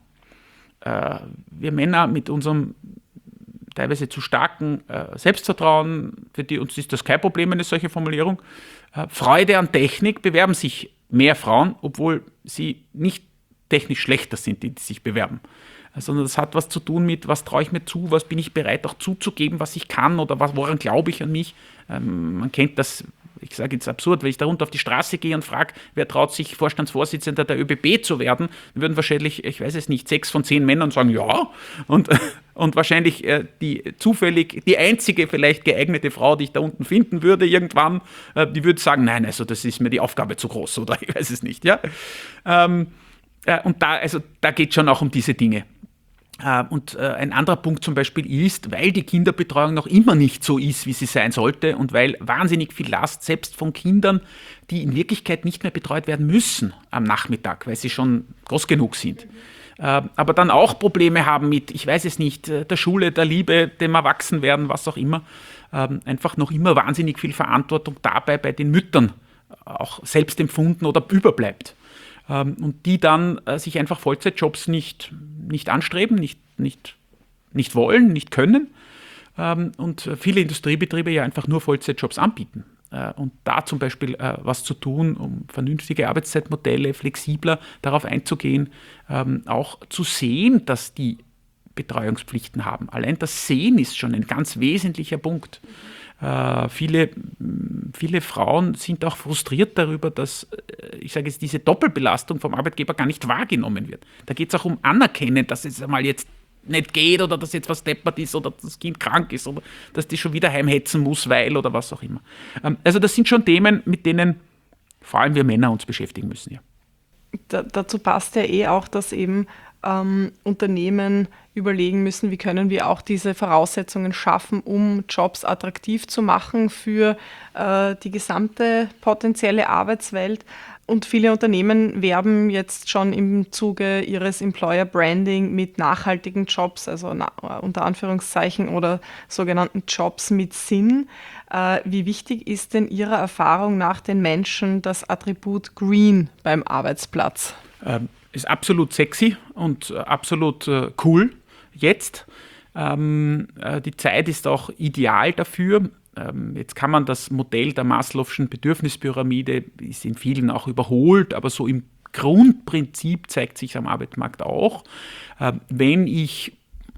Äh, wir Männer mit unserem teilweise zu starken äh, Selbstvertrauen, für die uns ist das kein Problem, eine solche Formulierung. Äh, Freude an Technik, bewerben sich mehr Frauen, obwohl sie nicht technisch schlechter sind, die, die sich bewerben. Sondern das hat was zu tun mit, was traue ich mir zu, was bin ich bereit auch zuzugeben, was ich kann oder was, woran glaube ich an mich. Ähm, man kennt das, ich sage jetzt absurd, wenn ich da runter auf die Straße gehe und frage, wer traut sich Vorstandsvorsitzender der ÖBB zu werden, dann würden wahrscheinlich, ich weiß es nicht, sechs von zehn Männern sagen, ja. Und, und wahrscheinlich äh, die zufällig, die einzige vielleicht geeignete Frau, die ich da unten finden würde irgendwann, äh, die würde sagen, nein, also das ist mir die Aufgabe zu groß oder ich weiß es nicht. Ja? Ähm, äh, und da, also, da geht es schon auch um diese Dinge. Und ein anderer Punkt zum Beispiel ist, weil die Kinderbetreuung noch immer nicht so ist, wie sie sein sollte und weil wahnsinnig viel Last selbst von Kindern, die in Wirklichkeit nicht mehr betreut werden müssen am Nachmittag, weil sie schon groß genug sind, aber dann auch Probleme haben mit, ich weiß es nicht, der Schule, der Liebe, dem Erwachsenwerden, was auch immer, einfach noch immer wahnsinnig viel Verantwortung dabei bei den Müttern auch selbst empfunden oder überbleibt. Und die dann äh, sich einfach Vollzeitjobs nicht, nicht anstreben, nicht, nicht, nicht wollen, nicht können ähm, und viele Industriebetriebe ja einfach nur Vollzeitjobs anbieten. Äh, und da zum Beispiel äh, was zu tun, um vernünftige Arbeitszeitmodelle, flexibler darauf einzugehen, ähm, auch zu sehen, dass die Betreuungspflichten haben. Allein das Sehen ist schon ein ganz wesentlicher Punkt. Äh, viele, viele Frauen sind auch frustriert darüber, dass, ich sage jetzt, diese Doppelbelastung vom Arbeitgeber gar nicht wahrgenommen wird. Da geht es auch um Anerkennen, dass es einmal jetzt nicht geht oder dass jetzt was deppert ist oder dass das Kind krank ist oder dass die schon wieder heimhetzen muss, weil oder was auch immer. Ähm, also das sind schon Themen, mit denen vor allem wir Männer uns beschäftigen müssen. Ja. Da, dazu passt ja eh auch, dass eben ähm, Unternehmen überlegen müssen, wie können wir auch diese Voraussetzungen schaffen, um Jobs attraktiv zu machen für äh, die gesamte potenzielle Arbeitswelt. Und viele Unternehmen werben jetzt schon im Zuge ihres Employer Branding mit nachhaltigen Jobs, also na, unter Anführungszeichen oder sogenannten Jobs mit Sinn. Äh, wie wichtig ist denn Ihrer Erfahrung nach den Menschen das Attribut Green beim Arbeitsplatz? Ähm, ist absolut sexy und äh, absolut äh, cool jetzt. Ähm, äh, die Zeit ist auch ideal dafür. Ähm, jetzt kann man das Modell der Maslow'schen Bedürfnispyramide, ist in vielen auch überholt, aber so im Grundprinzip zeigt sich am Arbeitsmarkt auch. Äh, wenn ich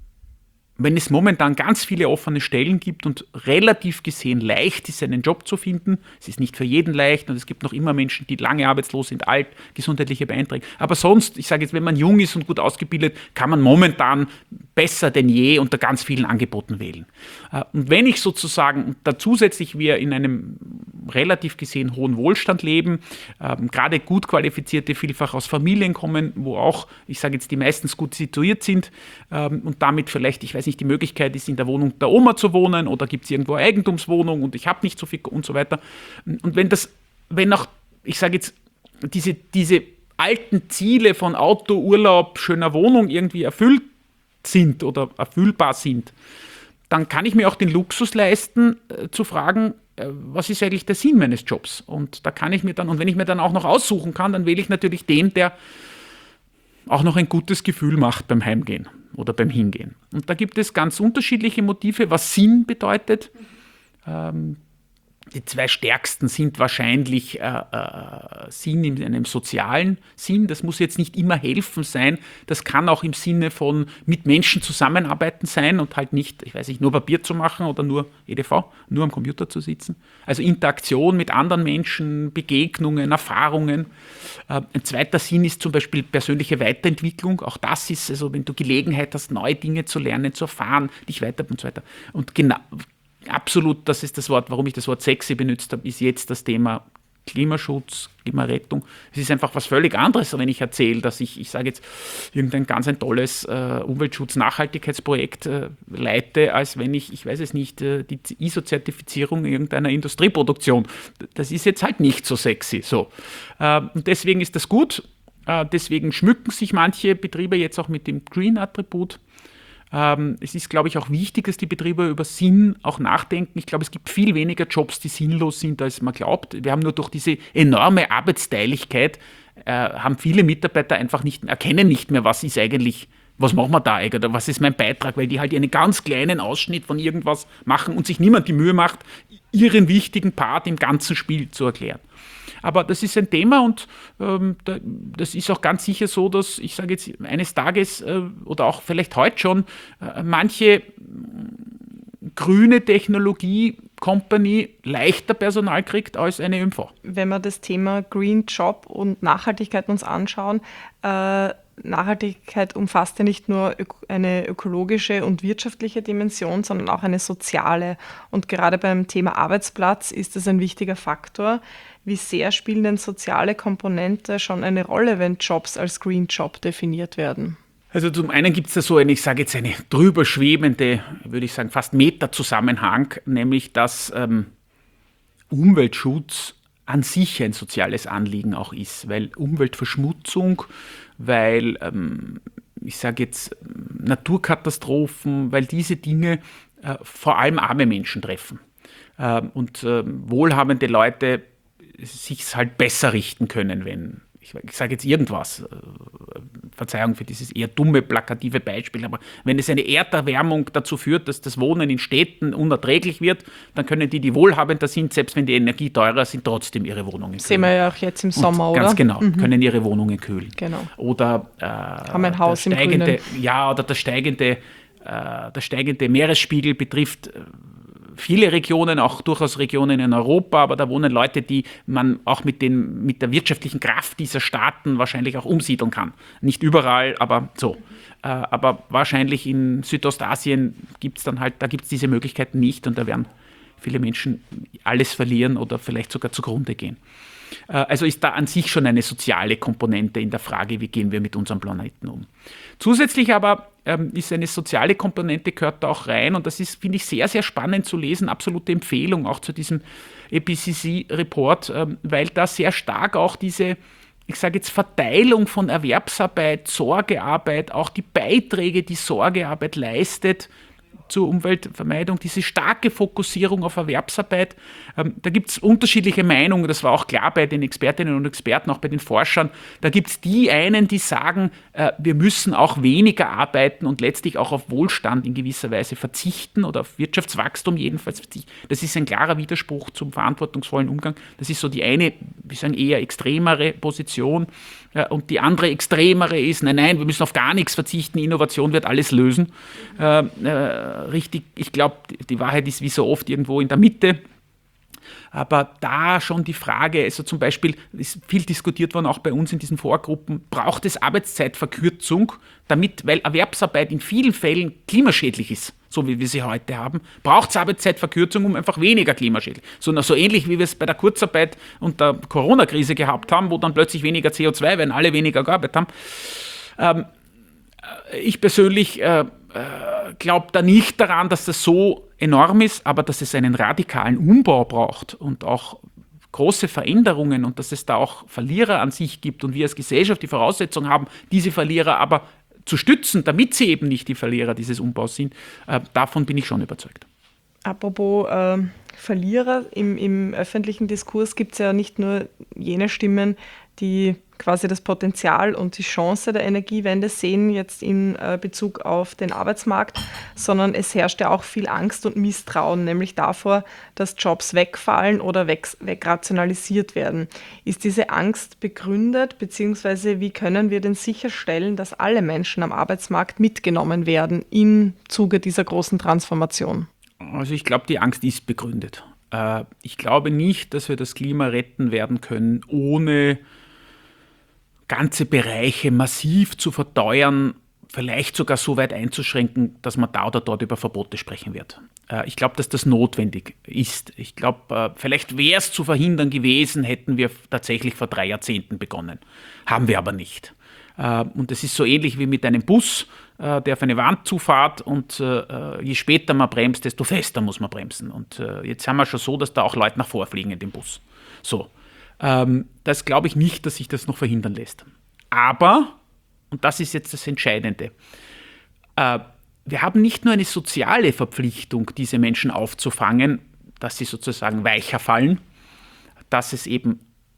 Wenn es momentan ganz viele offene Stellen gibt und relativ gesehen leicht ist, einen Job zu finden, es ist nicht für jeden leicht und es gibt noch immer Menschen, die lange arbeitslos sind, alt, gesundheitliche Beeinträchtigungen. Aber sonst, ich sage jetzt, wenn man jung ist und gut ausgebildet, kann man momentan besser denn je unter ganz vielen Angeboten wählen. Und wenn ich sozusagen, da zusätzlich wir in einem relativ gesehen hohen Wohlstand leben, gerade gut qualifizierte vielfach aus Familien kommen, wo auch, ich sage jetzt, die meistens gut situiert sind und damit vielleicht, ich weiß nicht, die Möglichkeit ist, in der Wohnung der Oma zu wohnen oder gibt es irgendwo eine Eigentumswohnung und ich habe nicht so viel und so weiter. Und wenn das, wenn auch, ich sage jetzt, diese, diese alten Ziele von Auto, Urlaub, schöner Wohnung irgendwie erfüllt sind oder erfüllbar sind, dann kann ich mir auch den Luxus leisten, äh, zu fragen, äh, was ist eigentlich der Sinn meines Jobs? Und da kann ich mir dann, und wenn ich mir dann auch noch aussuchen kann, dann wähle ich natürlich den, der auch noch ein gutes Gefühl macht beim Heimgehen oder beim Hingehen. Und da gibt es ganz unterschiedliche Motive, was Sinn bedeutet. Ähm, die zwei stärksten sind wahrscheinlich äh, äh, Sinn in einem sozialen Sinn. Das muss jetzt nicht immer helfen sein. Das kann auch im Sinne von mit Menschen zusammenarbeiten sein und halt nicht, ich weiß nicht, nur Papier zu machen oder nur E D V, nur am Computer zu sitzen. Also Interaktion mit anderen Menschen, Begegnungen, Erfahrungen. Äh, ein zweiter Sinn ist zum Beispiel persönliche Weiterentwicklung. Auch das ist, also wenn du Gelegenheit hast, neue Dinge zu lernen, zu erfahren, dich weiter und so weiter. Und genau, absolut, das ist das Wort, warum ich das Wort sexy benutzt habe, ist jetzt das Thema Klimaschutz, Klimarettung. Es ist einfach was völlig anderes, wenn ich erzähle, dass ich, ich sage jetzt, irgendein ganz ein tolles äh, Umweltschutz-Nachhaltigkeitsprojekt äh, leite, als wenn ich, ich weiß es nicht, äh, die I S O-Zertifizierung irgendeiner Industrieproduktion. Das ist jetzt halt nicht so sexy. So. Äh, und deswegen ist das gut. Äh, deswegen schmücken sich manche Betriebe jetzt auch mit dem Green-Attribut. Ähm, es ist, glaube ich, auch wichtig, dass die Betriebe über Sinn auch nachdenken. Ich glaube, es gibt viel weniger Jobs, die sinnlos sind, als man glaubt. Wir haben nur durch diese enorme Arbeitsteiligkeit, äh, haben viele Mitarbeiter einfach nicht, erkennen nicht mehr, was ist eigentlich, was machen wir da eigentlich, oder was ist mein Beitrag, weil die halt einen ganz kleinen Ausschnitt von irgendwas machen und sich niemand die Mühe macht, ihren wichtigen Part im ganzen Spiel zu erklären. Aber das ist ein Thema und ähm, da, das ist auch ganz sicher so, dass ich sage jetzt eines Tages äh, oder auch vielleicht heute schon äh, manche äh, grüne Technologie-Company leichter Personal kriegt als eine Ö M V. Wenn wir das Thema Green Job und Nachhaltigkeit uns anschauen, äh, Nachhaltigkeit umfasst ja nicht nur eine ökologische und wirtschaftliche Dimension, sondern auch eine soziale. Und gerade beim Thema Arbeitsplatz ist das ein wichtiger Faktor. Wie sehr spielen denn soziale Komponente schon eine Rolle, wenn Jobs als Green Job definiert werden? Also zum einen gibt es da so eine, ich sage jetzt eine drüber schwebende, würde ich sagen, fast Meta-Zusammenhang, nämlich dass ähm, Umweltschutz an sich ein soziales Anliegen auch ist, weil Umweltverschmutzung, weil, ähm, ich sage jetzt, Naturkatastrophen, weil diese Dinge äh, vor allem arme Menschen treffen. Ähm, und äh, wohlhabende Leute sich halt besser richten können, wenn ich, ich sage jetzt irgendwas, Verzeihung für dieses eher dumme, plakative Beispiel, aber wenn es eine Erderwärmung dazu führt, dass das Wohnen in Städten unerträglich wird, dann können die, die wohlhabender sind, selbst wenn die Energie teurer sind, trotzdem ihre Wohnungen kühlen. Sehen wir ja auch jetzt im Sommer, und oder? Ganz genau, mhm. können ihre Wohnungen kühlen. Genau. Oder äh, haben ein Haus der steigende, im Grünen. Ja, oder der steigende, äh, der steigende Meeresspiegel betrifft äh, viele Regionen, auch durchaus Regionen in Europa, aber da wohnen Leute, die man auch mit, den, mit der wirtschaftlichen Kraft dieser Staaten wahrscheinlich auch umsiedeln kann. Nicht überall, aber so. Äh, aber wahrscheinlich in Südostasien gibt es dann halt, da gibt es diese Möglichkeiten nicht und da werden viele Menschen alles verlieren oder vielleicht sogar zugrunde gehen. Äh, also ist da an sich schon eine soziale Komponente in der Frage, wie gehen wir mit unserem Planeten um. Zusätzlich aber ähm, ist eine soziale Komponente, gehört da auch rein und das ist, finde ich, sehr, sehr spannend zu lesen, absolute Empfehlung auch zu diesem I P C C-Report, ähm, weil da sehr stark auch diese, ich sage jetzt, Verteilung von Erwerbsarbeit, Sorgearbeit, auch die Beiträge, die Sorgearbeit leistet zur Umweltvermeidung, diese starke Fokussierung auf Erwerbsarbeit. Ähm, da gibt es unterschiedliche Meinungen, das war auch klar bei den Expertinnen und Experten, auch bei den Forschern. Da gibt es die einen, die sagen, äh, wir müssen auch weniger arbeiten und letztlich auch auf Wohlstand in gewisser Weise verzichten oder auf Wirtschaftswachstum jedenfalls verzichten. Das ist ein klarer Widerspruch zum verantwortungsvollen Umgang. Das ist so die eine, wir sagen eher extremere Position. Ja, und die andere extremere ist, nein, nein, wir müssen auf gar nichts verzichten, Innovation wird alles lösen. Äh, äh, richtig, ich glaube, die Wahrheit ist wie so oft irgendwo in der Mitte. Aber da schon die Frage, also zum Beispiel ist viel diskutiert worden, auch bei uns in diesen Vorgruppen, braucht es Arbeitszeitverkürzung, damit, weil Erwerbsarbeit in vielen Fällen klimaschädlich ist, so wie wir sie heute haben, braucht es Arbeitszeitverkürzung, um einfach weniger klimaschädlich. So, so ähnlich wie wir es bei der Kurzarbeit und der Corona-Krise gehabt haben, wo dann plötzlich weniger C O zwei, wenn alle weniger gearbeitet haben. Ähm, ich persönlich äh, äh, glaube da nicht daran, dass das so enorm ist, aber dass es einen radikalen Umbau braucht und auch große Veränderungen und dass es da auch Verlierer an sich gibt und wir als Gesellschaft die Voraussetzung haben, diese Verlierer aber zu stützen, damit sie eben nicht die Verlierer dieses Umbaus sind, äh, davon bin ich schon überzeugt. Apropos äh, Verlierer, im, im öffentlichen Diskurs gibt es ja nicht nur jene Stimmen, die quasi das Potenzial und die Chance der Energiewende sehen jetzt in äh, Bezug auf den Arbeitsmarkt, sondern es herrscht ja auch viel Angst und Misstrauen, nämlich davor, dass Jobs wegfallen oder weg, wegrationalisiert werden. Ist diese Angst begründet, beziehungsweise wie können wir denn sicherstellen, dass alle Menschen am Arbeitsmarkt mitgenommen werden im Zuge dieser großen Transformation? Also ich glaube, die Angst ist begründet. Äh, ich glaube nicht, dass wir das Klima retten werden können, ohne ganze Bereiche massiv zu verteuern, vielleicht sogar so weit einzuschränken, dass man da oder dort über Verbote sprechen wird. Äh, ich glaube, dass das notwendig ist. Ich glaube, äh, vielleicht wäre es zu verhindern gewesen, hätten wir tatsächlich vor drei Jahrzehnten begonnen. Haben wir aber nicht. Äh, und es ist so ähnlich wie mit einem Bus, äh, der auf eine Wand zufährt und äh, je später man bremst, desto fester muss man bremsen. Und äh, jetzt haben wir schon so, dass da auch Leute nach vorfliegen in dem Bus. So. Das glaube ich nicht, dass sich das noch verhindern lässt. Aber, und das ist jetzt das Entscheidende, wir haben nicht nur eine soziale Verpflichtung, diese Menschen aufzufangen, dass sie sozusagen weicher fallen, dass es eben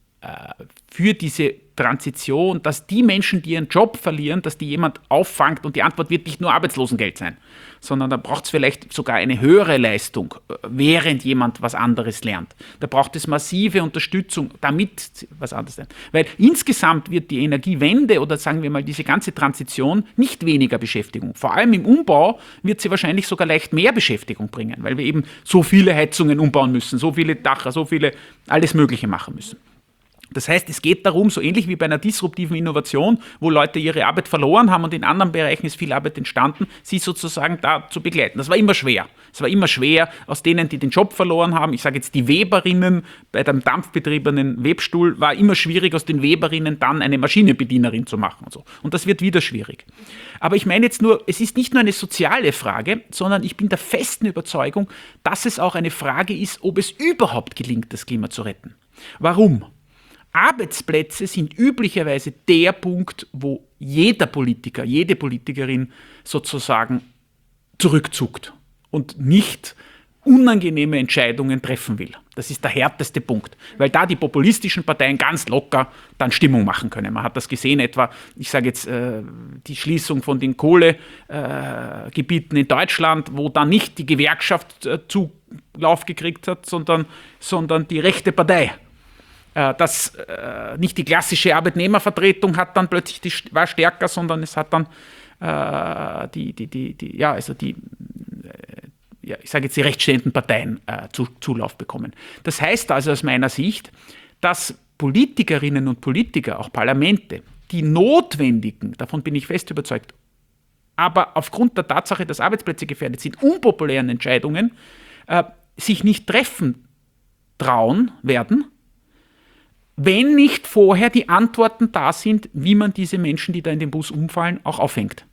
für diese Transition, dass die Menschen, die ihren Job verlieren, dass die jemand auffangt und die Antwort wird nicht nur Arbeitslosengeld sein, sondern da braucht es vielleicht sogar eine höhere Leistung, während jemand was anderes lernt. Da braucht es massive Unterstützung, damit was anderes lernt. Weil insgesamt wird die Energiewende oder sagen wir mal diese ganze Transition nicht weniger Beschäftigung. Vor allem im Umbau wird sie wahrscheinlich sogar leicht mehr Beschäftigung bringen, weil wir eben so viele Heizungen umbauen müssen, so viele Dacher, so viele, alles Mögliche machen müssen. Das heißt, es geht darum, so ähnlich wie bei einer disruptiven Innovation, wo Leute ihre Arbeit verloren haben und in anderen Bereichen ist viel Arbeit entstanden, sie sozusagen da zu begleiten. Das war immer schwer. Es war immer schwer, aus denen, die den Job verloren haben, ich sage jetzt die Weberinnen bei dem dampfbetriebenen Webstuhl, war immer schwierig, aus den Weberinnen dann eine Maschinenbedienerin zu machen. Und so. Und das wird wieder schwierig. Aber ich meine jetzt nur, es ist nicht nur eine soziale Frage, sondern ich bin der festen Überzeugung, dass es auch eine Frage ist, ob es überhaupt gelingt, das Klima zu retten. Warum? Arbeitsplätze sind üblicherweise der Punkt, wo jeder Politiker, jede Politikerin sozusagen zurückzuckt und nicht unangenehme Entscheidungen treffen will. Das ist der härteste Punkt, weil da die populistischen Parteien ganz locker dann Stimmung machen können. Man hat das gesehen etwa, ich sage jetzt, äh, die Schließung von den Kohlegebieten äh, in Deutschland, wo dann nicht die Gewerkschaft äh, Zulauf gekriegt hat, sondern, sondern die rechte Partei. Äh, das, äh, nicht die klassische Arbeitnehmervertretung hat dann plötzlich die, war stärker, sondern es hat dann äh, die, die, die, die, ja, also die ja, ich sage jetzt die rechtsstehenden Parteien äh, zu, Zulauf bekommen. Das heißt also aus meiner Sicht, dass Politikerinnen und Politiker, auch Parlamente, die notwendigen, davon bin ich fest überzeugt, aber aufgrund der Tatsache, dass Arbeitsplätze gefährdet sind, unpopulären Entscheidungen, äh, sich nicht treffen trauen werden, wenn nicht vorher die Antworten da sind, wie man diese Menschen, die da in den Bus umfallen, auch auffängt.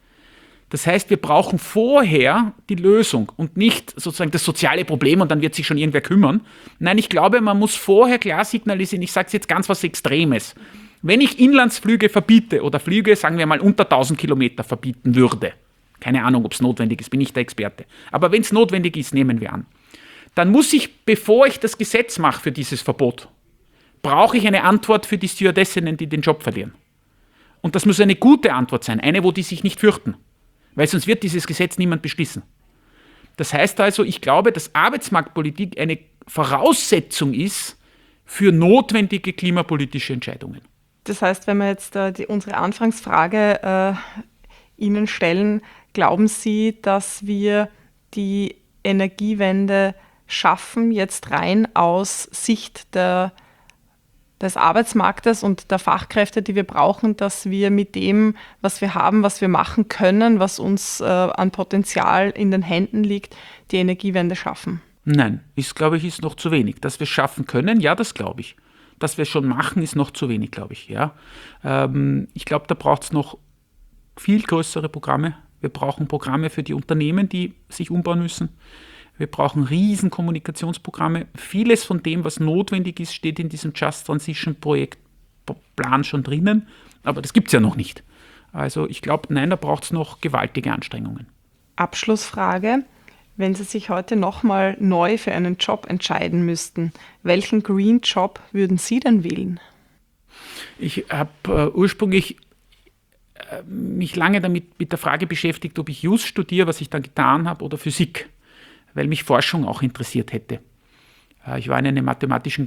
Das heißt, wir brauchen vorher die Lösung und nicht sozusagen das soziale Problem und dann wird sich schon irgendwer kümmern. Nein, ich glaube, man muss vorher klar signalisieren, ich sage es jetzt ganz was Extremes. Wenn ich Inlandsflüge verbiete oder Flüge, sagen wir mal, unter tausend Kilometer verbieten würde, keine Ahnung, ob es notwendig ist, bin ich der Experte, aber wenn es notwendig ist, nehmen wir an, dann muss ich, bevor ich das Gesetz mache für dieses Verbot, brauche ich eine Antwort für die Stewardessinnen, die den Job verlieren. Und das muss eine gute Antwort sein, eine, wo die sich nicht fürchten. Weil sonst wird dieses Gesetz niemand beschließen. Das heißt also, ich glaube, dass Arbeitsmarktpolitik eine Voraussetzung ist für notwendige klimapolitische Entscheidungen. Das heißt, wenn wir jetzt äh, die, unsere Anfangsfrage äh, Ihnen stellen, glauben Sie, dass wir die Energiewende schaffen, jetzt rein aus Sicht der des Arbeitsmarktes und der Fachkräfte, die wir brauchen, dass wir mit dem, was wir haben, was wir machen können, was uns äh, an Potenzial in den Händen liegt, die Energiewende schaffen? Nein, ist, glaube ich, ist noch zu wenig. Dass wir es schaffen können, ja, das glaube ich. Dass wir es schon machen, ist noch zu wenig, glaube ich. Ja. Ähm, ich glaube, da braucht es noch viel größere Programme. Wir brauchen Programme für die Unternehmen, die sich umbauen müssen. Wir brauchen riesen Kommunikationsprogramme. Vieles von dem, was notwendig ist, steht in diesem Just Transition Projektplan schon drinnen, aber das gibt es ja noch nicht. Also ich glaube, nein, da braucht es noch gewaltige Anstrengungen. Abschlussfrage. Wenn Sie sich heute nochmal neu für einen Job entscheiden müssten, welchen Green Job würden Sie denn wählen? Ich habe äh, ursprünglich äh, mich lange damit mit der Frage beschäftigt, ob ich Jus studiere, was ich dann getan habe, oder Physik, weil mich Forschung auch interessiert hätte. Ich war in einem mathematischen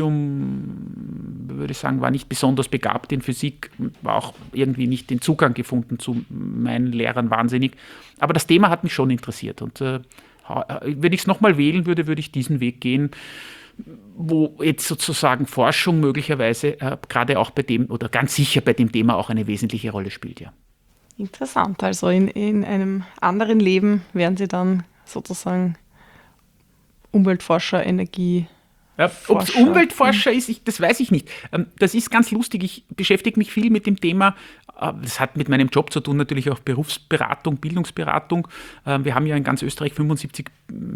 Gymnasium, würde ich sagen, war nicht besonders begabt in Physik, war auch irgendwie nicht den Zugang gefunden zu meinen Lehrern, wahnsinnig. Aber das Thema hat mich schon interessiert. Und äh, wenn ich es nochmal wählen würde, würde ich diesen Weg gehen, wo jetzt sozusagen Forschung möglicherweise äh, gerade auch bei dem, oder ganz sicher bei dem Thema auch eine wesentliche Rolle spielt. Ja. Interessant. Also in, in einem anderen Leben wären Sie dann sozusagen Umweltforscher, Energie. Ja, ob es Umweltforscher ist, ich, das weiß ich nicht. Das ist ganz lustig. Ich beschäftige mich viel mit dem Thema. Das hat mit meinem Job zu tun, natürlich auch Berufsberatung, Bildungsberatung. Wir haben ja in ganz Österreich fünfundsiebzig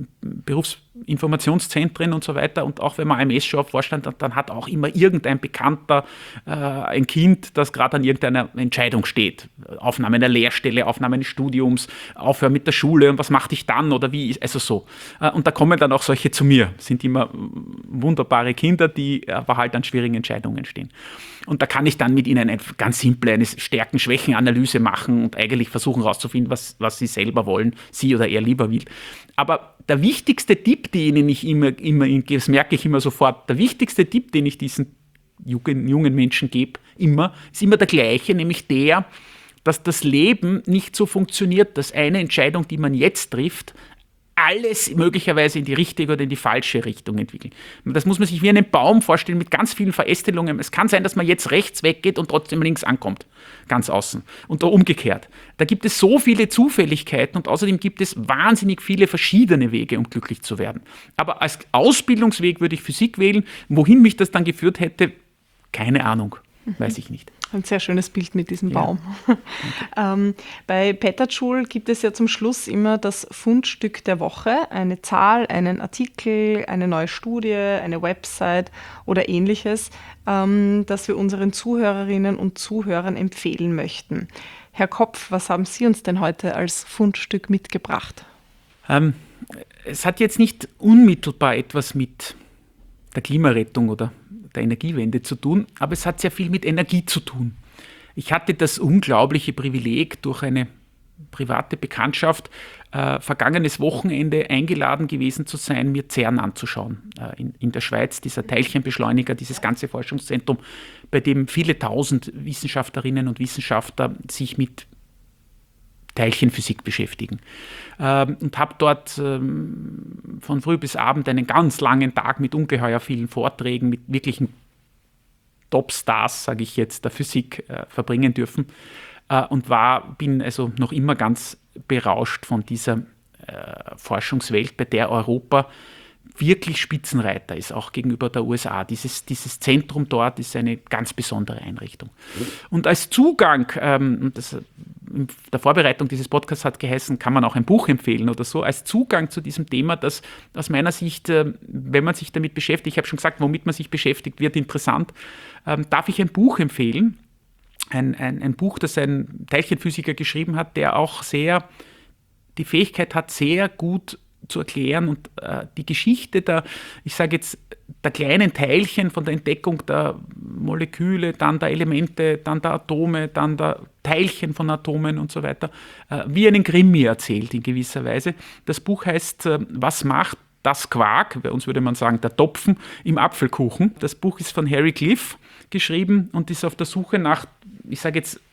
Berufsinformationszentren und so weiter. Und auch wenn man A M S schon auf Vorstand hat, dann hat auch immer irgendein Bekannter ein Kind, das gerade an irgendeiner Entscheidung steht. Aufnahme einer Lehrstelle, Aufnahme eines Studiums, Aufhören mit der Schule und was mache ich dann oder wie, also so. Und da kommen dann auch solche zu mir. Das sind immer wunderbare Kinder, die aber halt an schwierigen Entscheidungen stehen. Und da kann ich dann mit ihnen eine ganz simple eine Stärken-Schwächen-Analyse machen und eigentlich versuchen herauszufinden, was, was sie selber wollen, sie oder er lieber will. Aber der wichtigste Tipp, den ich immer, immer das merke ich immer sofort, der wichtigste Tipp, den ich diesen jungen, jungen Menschen gebe, immer, ist immer der gleiche, nämlich der, dass das Leben nicht so funktioniert, dass eine Entscheidung, die man jetzt trifft, alles möglicherweise in die richtige oder in die falsche Richtung entwickeln. Das muss man sich wie einen Baum vorstellen mit ganz vielen Verästelungen. Es kann sein, dass man jetzt rechts weggeht und trotzdem links ankommt, ganz außen. Und umgekehrt. Da gibt es so viele Zufälligkeiten und außerdem gibt es wahnsinnig viele verschiedene Wege, um glücklich zu werden. Aber als Ausbildungsweg würde ich Physik wählen. Wohin mich das dann geführt hätte, keine Ahnung. Weiß ich nicht. Ein sehr schönes Bild mit diesem ja. Baum. ähm, bei Petterjoule gibt es ja zum Schluss immer das Fundstück der Woche, eine Zahl, einen Artikel, eine neue Studie, eine Website oder ähnliches, ähm, das wir unseren Zuhörerinnen und Zuhörern empfehlen möchten. Herr Kopf, was haben Sie uns denn heute als Fundstück mitgebracht? Ähm, es hat jetzt nicht unmittelbar etwas mit der Klimarettung oder der Energiewende zu tun, aber es hat sehr viel mit Energie zu tun. Ich hatte das unglaubliche Privileg, durch eine private Bekanntschaft äh, vergangenes Wochenende eingeladen gewesen zu sein, mir CERN anzuschauen. Äh, in, in der Schweiz, dieser Teilchenbeschleuniger, dieses ganze Forschungszentrum, bei dem viele tausend Wissenschaftlerinnen und Wissenschaftler sich mit Teilchenphysik beschäftigen. Ähm, und habe dort ähm, von früh bis abend einen ganz langen Tag mit ungeheuer vielen Vorträgen, mit wirklichen Topstars, sage ich jetzt, der Physik äh, verbringen dürfen. Äh, und war, bin also noch immer ganz berauscht von dieser äh, Forschungswelt, bei der Europa wirklich Spitzenreiter ist, auch gegenüber der U S A. Dieses, dieses Zentrum dort ist eine ganz besondere Einrichtung. Und als Zugang, ähm, das, in der Vorbereitung dieses Podcasts hat geheißen, kann man auch ein Buch empfehlen oder so, als Zugang zu diesem Thema, das aus meiner Sicht, äh, wenn man sich damit beschäftigt, ich habe schon gesagt, womit man sich beschäftigt, wird interessant, ähm, darf ich ein Buch empfehlen, ein, ein, ein Buch, das ein Teilchenphysiker geschrieben hat, der auch sehr die Fähigkeit hat, sehr gut zu erklären und äh, die Geschichte der, ich sage jetzt, der kleinen Teilchen von der Entdeckung der Moleküle, dann der Elemente, dann der Atome, dann der Teilchen von Atomen und so weiter, äh, wie einen Krimi erzählt in gewisser Weise. Das Buch heißt, äh, was macht das Quark, bei uns würde man sagen, der Topfen im Apfelkuchen. Das Buch ist von Harry Cliff geschrieben und ist auf der Suche nach, ich sage jetzt,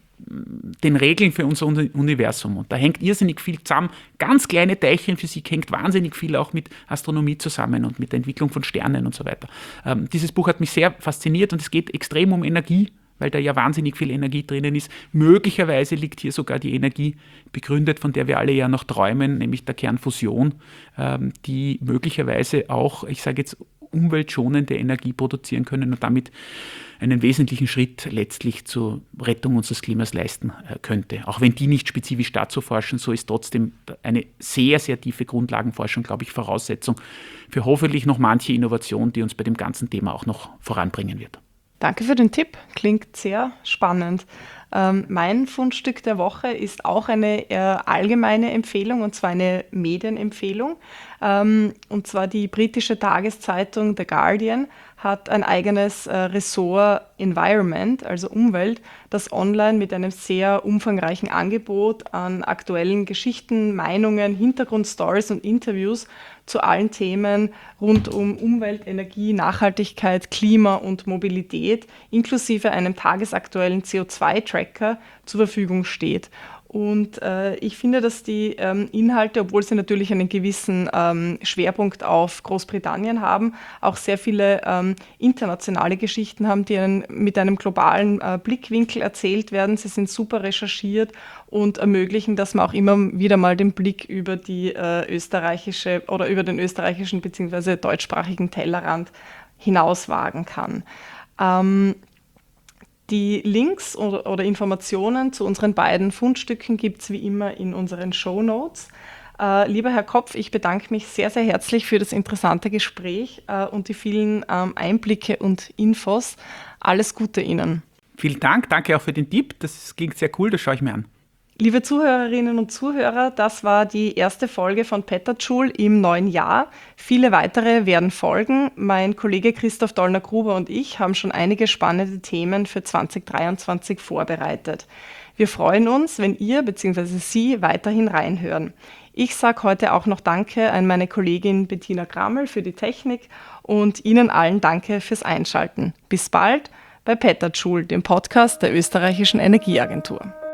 den Regeln für unser Universum. Und da hängt irrsinnig viel zusammen. Ganz kleine Teilchenphysik hängt wahnsinnig viel auch mit Astronomie zusammen und mit der Entwicklung von Sternen und so weiter. Ähm, dieses Buch hat mich sehr fasziniert und es geht extrem um Energie, weil da ja wahnsinnig viel Energie drinnen ist. Möglicherweise liegt hier sogar die Energie begründet, von der wir alle ja noch träumen, nämlich der Kernfusion, ähm, die möglicherweise auch, ich sage jetzt, umweltschonende Energie produzieren können und damit einen wesentlichen Schritt letztlich zur Rettung unseres Klimas leisten äh, könnte. Auch wenn die nicht spezifisch dazu forschen, so ist trotzdem eine sehr, sehr tiefe Grundlagenforschung, glaube ich, Voraussetzung für hoffentlich noch manche Innovation, die uns bei dem ganzen Thema auch noch voranbringen wird. Danke für den Tipp, klingt sehr spannend. Ähm, mein Fundstück der Woche ist auch eine äh, allgemeine Empfehlung, und zwar eine Medienempfehlung. Ähm, und zwar die britische Tageszeitung The Guardian hat ein eigenes äh, Ressort Environment, also Umwelt, das online mit einem sehr umfangreichen Angebot an aktuellen Geschichten, Meinungen, Hintergrundstories und Interviews zu allen Themen rund um Umwelt, Energie, Nachhaltigkeit, Klima und Mobilität inklusive einem tagesaktuellen C O zwei Tracker zur Verfügung steht. Und äh, ich finde, dass die ähm, Inhalte, obwohl sie natürlich einen gewissen ähm, Schwerpunkt auf Großbritannien haben, auch sehr viele ähm, internationale Geschichten haben, die einen, mit einem globalen äh, Blickwinkel erzählt werden. Sie sind super recherchiert und ermöglichen, dass man auch immer wieder mal den Blick über die äh, österreichische oder über den österreichischen bzw. deutschsprachigen Tellerrand hinauswagen kann. Ähm, Die Links oder, oder Informationen zu unseren beiden Fundstücken gibt es wie immer in unseren Shownotes. Äh, lieber Herr Kopf, ich bedanke mich sehr, sehr herzlich für das interessante Gespräch äh, und die vielen ähm, Einblicke und Infos. Alles Gute Ihnen. Vielen Dank, danke auch für den Tipp. Das klingt sehr cool, das schaue ich mir an. Liebe Zuhörerinnen und Zuhörer, das war die erste Folge von Pettertschul im neuen Jahr. Viele weitere werden folgen. Mein Kollege Christoph Dollner-Gruber und ich haben schon einige spannende Themen für zwanzig dreiundzwanzig vorbereitet. Wir freuen uns, wenn ihr bzw. Sie weiterhin reinhören. Ich sage heute auch noch Danke an meine Kollegin Bettina Grammel für die Technik und Ihnen allen Danke fürs Einschalten. Bis bald bei Pettertschul, dem Podcast der Österreichischen Energieagentur.